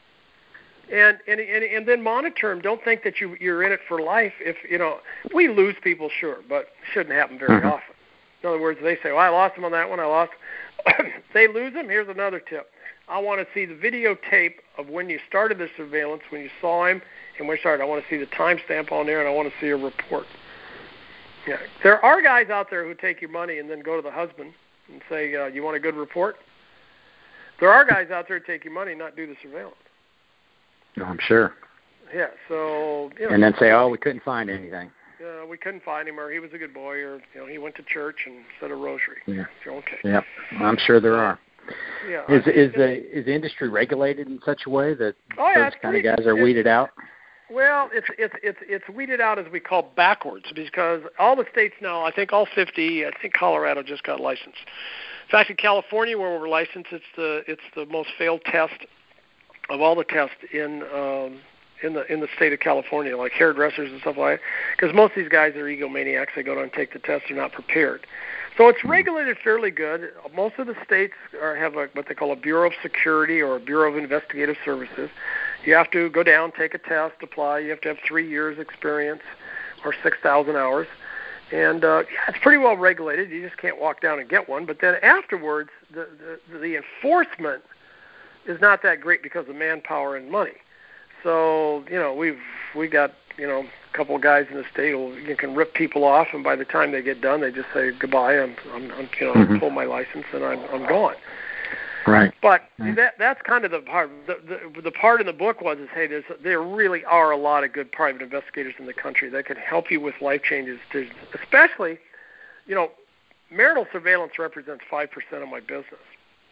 [SPEAKER 4] And and and, and then monitor them. Don't think that you, you're in it for life. If, you know, we lose people, sure, but it shouldn't happen very mm-hmm. often. In other words, they say, well, I lost him on that one, I lost. They lose him. Here's another tip. I want to see the videotape of when you started the surveillance, when you saw him, and when you started. I want to see the timestamp on there, and I want to see a report. Yeah, there are guys out there who take your money and then go to the husband and say, uh, you want a good report? There are guys out there who take your money and not do the surveillance.
[SPEAKER 1] Oh, I'm sure.
[SPEAKER 4] Yeah, so... You know,
[SPEAKER 1] and then say, oh, we couldn't find anything.
[SPEAKER 4] Uh, we couldn't find him, or he was a good boy, or, you know, he went to church and said a rosary.
[SPEAKER 1] Yeah.
[SPEAKER 4] So, okay.
[SPEAKER 1] Yep, I'm sure there are.
[SPEAKER 4] Yeah.
[SPEAKER 1] Is is the is the industry regulated in such a way that
[SPEAKER 4] oh, yeah,
[SPEAKER 1] those kind of guys are weeded out?
[SPEAKER 4] Well, it's it's it's it's weeded out as we call backwards, because all the states now, I think all fifty, I think Colorado just got licensed. In fact, in California, where we're licensed, it's the it's the most failed test of all the tests in um, in the in the state of California, like hairdressers and stuff like that. Because most of these guys are egomaniacs. They go down and take the test. They're not prepared. So it's regulated fairly good. Most of the states are, have a, what they call a Bureau of Security or a Bureau of Investigative Services. You have to go down, take a test, apply. You have to have three years experience or six thousand hours. And uh, yeah, it's pretty well regulated. You just can't walk down and get one. But then afterwards, the, the, the enforcement is not that great because of manpower and money. So, you know, we've we got, you know, a couple of guys in the state who you can rip people off, and by the time they get done, they just say goodbye. I'm, I'm, I'm you know, mm-hmm. pull my license, and I'm, I'm gone.
[SPEAKER 1] Right.
[SPEAKER 4] But
[SPEAKER 1] right.
[SPEAKER 4] that that's kind of the part. The, the the part in the book was is hey, there's there really are a lot of good private investigators in the country that can help you with life changes. To, especially, you know, marital surveillance represents five percent of my business.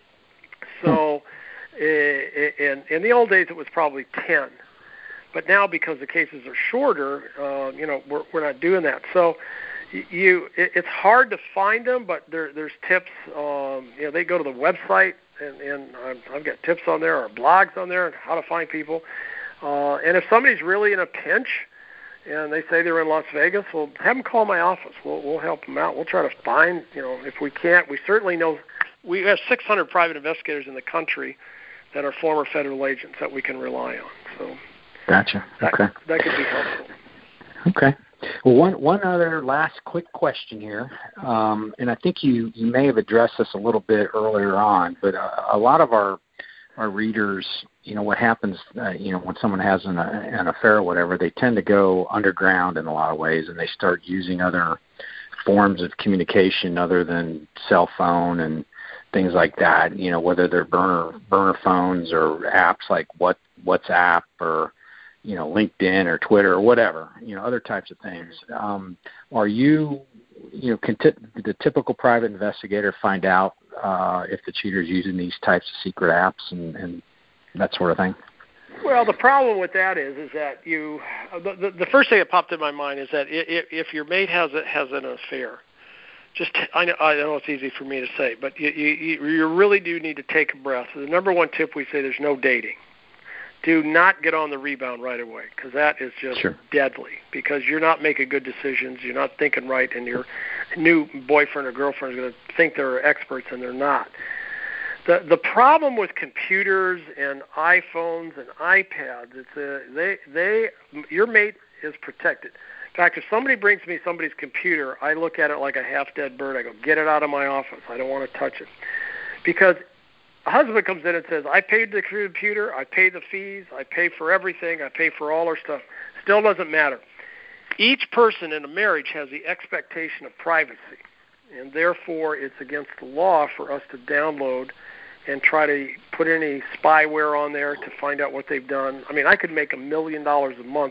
[SPEAKER 4] So, hmm. in in the old days it was probably ten. But now, because the cases are shorter, uh, you know, we're we're not doing that. So, you it, it's hard to find them, but there there's tips. Um, you know, they go to the website, and and I've, I've got tips on there, or blogs on there, on how to find people. Uh, and if somebody's really in a pinch, and they say they're in Las Vegas, well, have them call my office. We'll we'll help them out. We'll try to find. You know, if we can't, we certainly know we have six hundred private investigators in the country that are former federal agents that we can rely on. So.
[SPEAKER 1] Gotcha. Okay.
[SPEAKER 4] That, that could be helpful.
[SPEAKER 1] Okay. Well, one one other last quick question here, um, and I think you, you may have addressed this a little bit earlier on, but a, a lot of our our readers, you know, what happens, uh, you know, when someone has an, an affair or whatever, they tend to go underground in a lot of ways, and they start using other forms of communication other than cell phone and things like that. You know, whether they're burner burner phones or apps like what WhatsApp or you know, LinkedIn or Twitter or whatever, you know, other types of things. Um, are you, you know, can t- the typical private investigator find out uh, if the cheater's using these types of secret apps and, and that sort of thing?
[SPEAKER 4] Well, the problem with that is, is that you, the, the, the first thing that popped in my mind is that if, if your mate has a, has an affair, just I know, I know it's easy for me to say, but you, you, you really do need to take a breath. The number one tip we say: there's no dating. Do not get on the rebound right away, because that is just
[SPEAKER 1] sure.
[SPEAKER 4] deadly, because you're not making good decisions, you're not thinking right, and your new boyfriend or girlfriend is going to think they're experts, and they're not. The the problem with computers and iPhones and iPads, it's a, they they your mate is protected. In fact, if somebody brings me somebody's computer, I look at it like a half-dead bird. I go, get it out of my office. I don't want to touch it, because a husband comes in and says, I paid the computer, I pay the fees, I pay for everything, I pay for all our stuff. Still doesn't matter. Each person in a marriage has the expectation of privacy, and therefore it's against the law for us to download and try to put any spyware on there to find out what they've done. I mean, I could make a million dollars a month.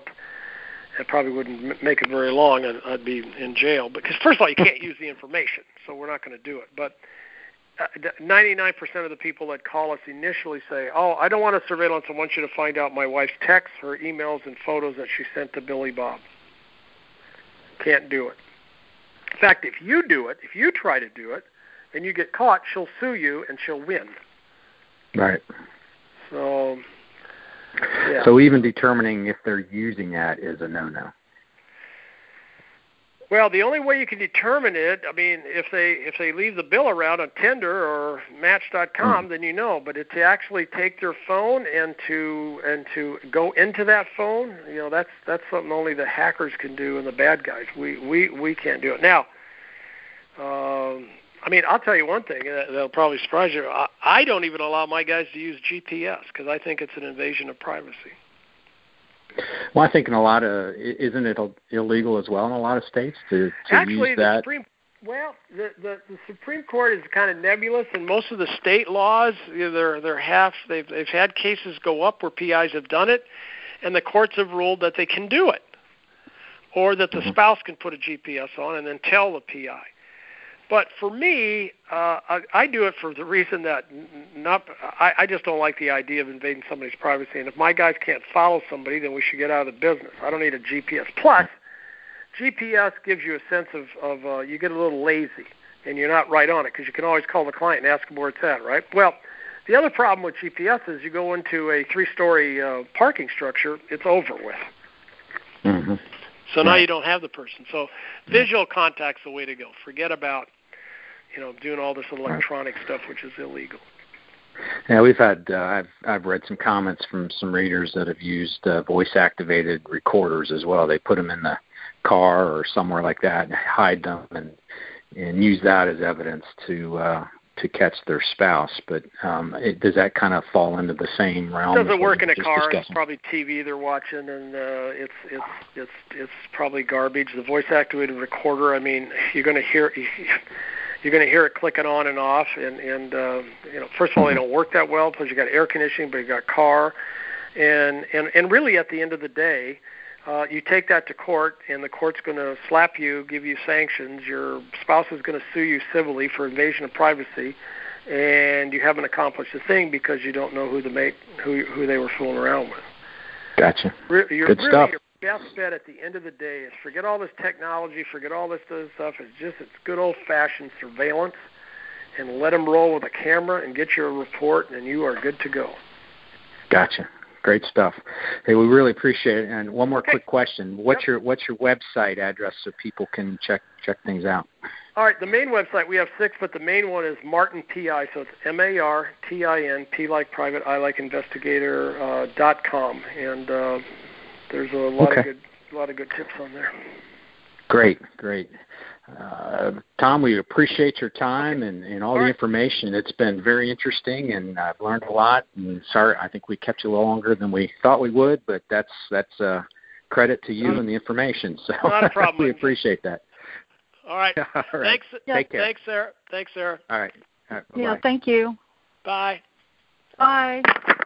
[SPEAKER 4] It probably wouldn't make it very long, and I'd be in jail. Because first of all, you can't use the information, so we're not going to do it. But ninety-nine percent of the people that call us initially say, oh, I don't want a surveillance. I want you to find out my wife's texts, her emails, and photos that she sent to Billy Bob. Can't do it. In fact, if you do it, if you try to do it, and you get caught, she'll sue you and she'll win.
[SPEAKER 1] Right.
[SPEAKER 4] So, yeah.
[SPEAKER 1] So even determining if they're using that is a no-no.
[SPEAKER 4] Well, the only way you can determine it, I mean, if they if they leave the bill around on Tinder or Match dot com, mm. then you know. But it, to actually take their phone and to and to go into that phone, you know, that's that's something only the hackers can do and the bad guys. We we, we can't do it. Now, um, I mean, I'll tell you one thing that'll probably surprise you. I, I don't even allow my guys to use G P S because I think it's an invasion of privacy.
[SPEAKER 1] Well, I think in a lot of, isn't it illegal as well in a lot of states to, to
[SPEAKER 4] Actually,
[SPEAKER 1] use
[SPEAKER 4] the
[SPEAKER 1] that?
[SPEAKER 4] Supreme, well, the, the the Supreme Court is kind of nebulous, and most of the state laws, you know, they're they're half. They've they've had cases go up where P Is have done it, and the courts have ruled that they can do it, or that the mm-hmm. spouse can put a G P S on and then tell the P I. But for me, uh, I, I do it for the reason that not I, I just don't like the idea of invading somebody's privacy. And if my guys can't follow somebody, then we should get out of the business. I don't need a G P S. Plus, G P S gives you a sense of, of uh, you get a little lazy, and you're not right on it because you can always call the client and ask them where it's at, right? Well, the other problem with G P S is you go into a three-story uh, parking structure, it's over with.
[SPEAKER 1] Mm-hmm.
[SPEAKER 4] So now you don't have the person. So visual contact's the way to go. Forget about, you know, doing all this electronic stuff, which is illegal.
[SPEAKER 1] Yeah, we've had, uh, I've I've read some comments from some readers that have used uh, voice-activated recorders as well. They put them in the car or somewhere like that and hide them and and use that as evidence to uh, to catch their spouse. But um, it, does that kind of fall into the same realm?
[SPEAKER 4] It doesn't work in a car.
[SPEAKER 1] Discussing?
[SPEAKER 4] It's probably T V they're watching, and uh, it's it's it's it's probably garbage. The voice-activated recorder. I mean, you're going to hear. You're going to hear it clicking on and off, and, and uh, you know, first of all, they don't work that well, because you got air conditioning, but you got car, and, and, and really at the end of the day, uh, you take that to court, and the court's going to slap you, give you sanctions, your spouse is going to sue you civilly for invasion of privacy, and you haven't accomplished a thing because you don't know who the mate, who who they were fooling around with.
[SPEAKER 1] Gotcha.
[SPEAKER 4] You're,
[SPEAKER 1] Good
[SPEAKER 4] really,
[SPEAKER 1] stuff.
[SPEAKER 4] Your best bet at the end of the day is forget all this technology, forget all this other stuff. It's just it's good old-fashioned surveillance, and let them roll with a camera and get your report, and you are good to go.
[SPEAKER 1] Gotcha. Great stuff. Hey, we really appreciate it. And one more
[SPEAKER 4] okay.
[SPEAKER 1] quick question: What's
[SPEAKER 4] yep.
[SPEAKER 1] your what's your website address so people can check check things out?
[SPEAKER 4] All right, the main website, we have six, but the main one is Martin P I, so it's M A R T I N, P like private, I like investigator, uh, dot com, and uh, there's a lot
[SPEAKER 1] okay.
[SPEAKER 4] of good, a lot of good tips on there.
[SPEAKER 1] Great, great. Uh, Tom, we appreciate your time and, and all, all the right. information. It's been very interesting, and I've learned a lot. And sorry, I think we kept you a little longer than we thought we would, but that's that's uh, credit to you not and the information. So
[SPEAKER 4] not a problem.
[SPEAKER 1] we appreciate that.
[SPEAKER 4] All right.
[SPEAKER 1] All right.
[SPEAKER 4] Thanks.
[SPEAKER 1] Take care.
[SPEAKER 4] Thanks, Sarah. Thanks, Sarah.
[SPEAKER 1] All right. All right.
[SPEAKER 3] Yeah. Thank you.
[SPEAKER 4] Bye.
[SPEAKER 3] Bye.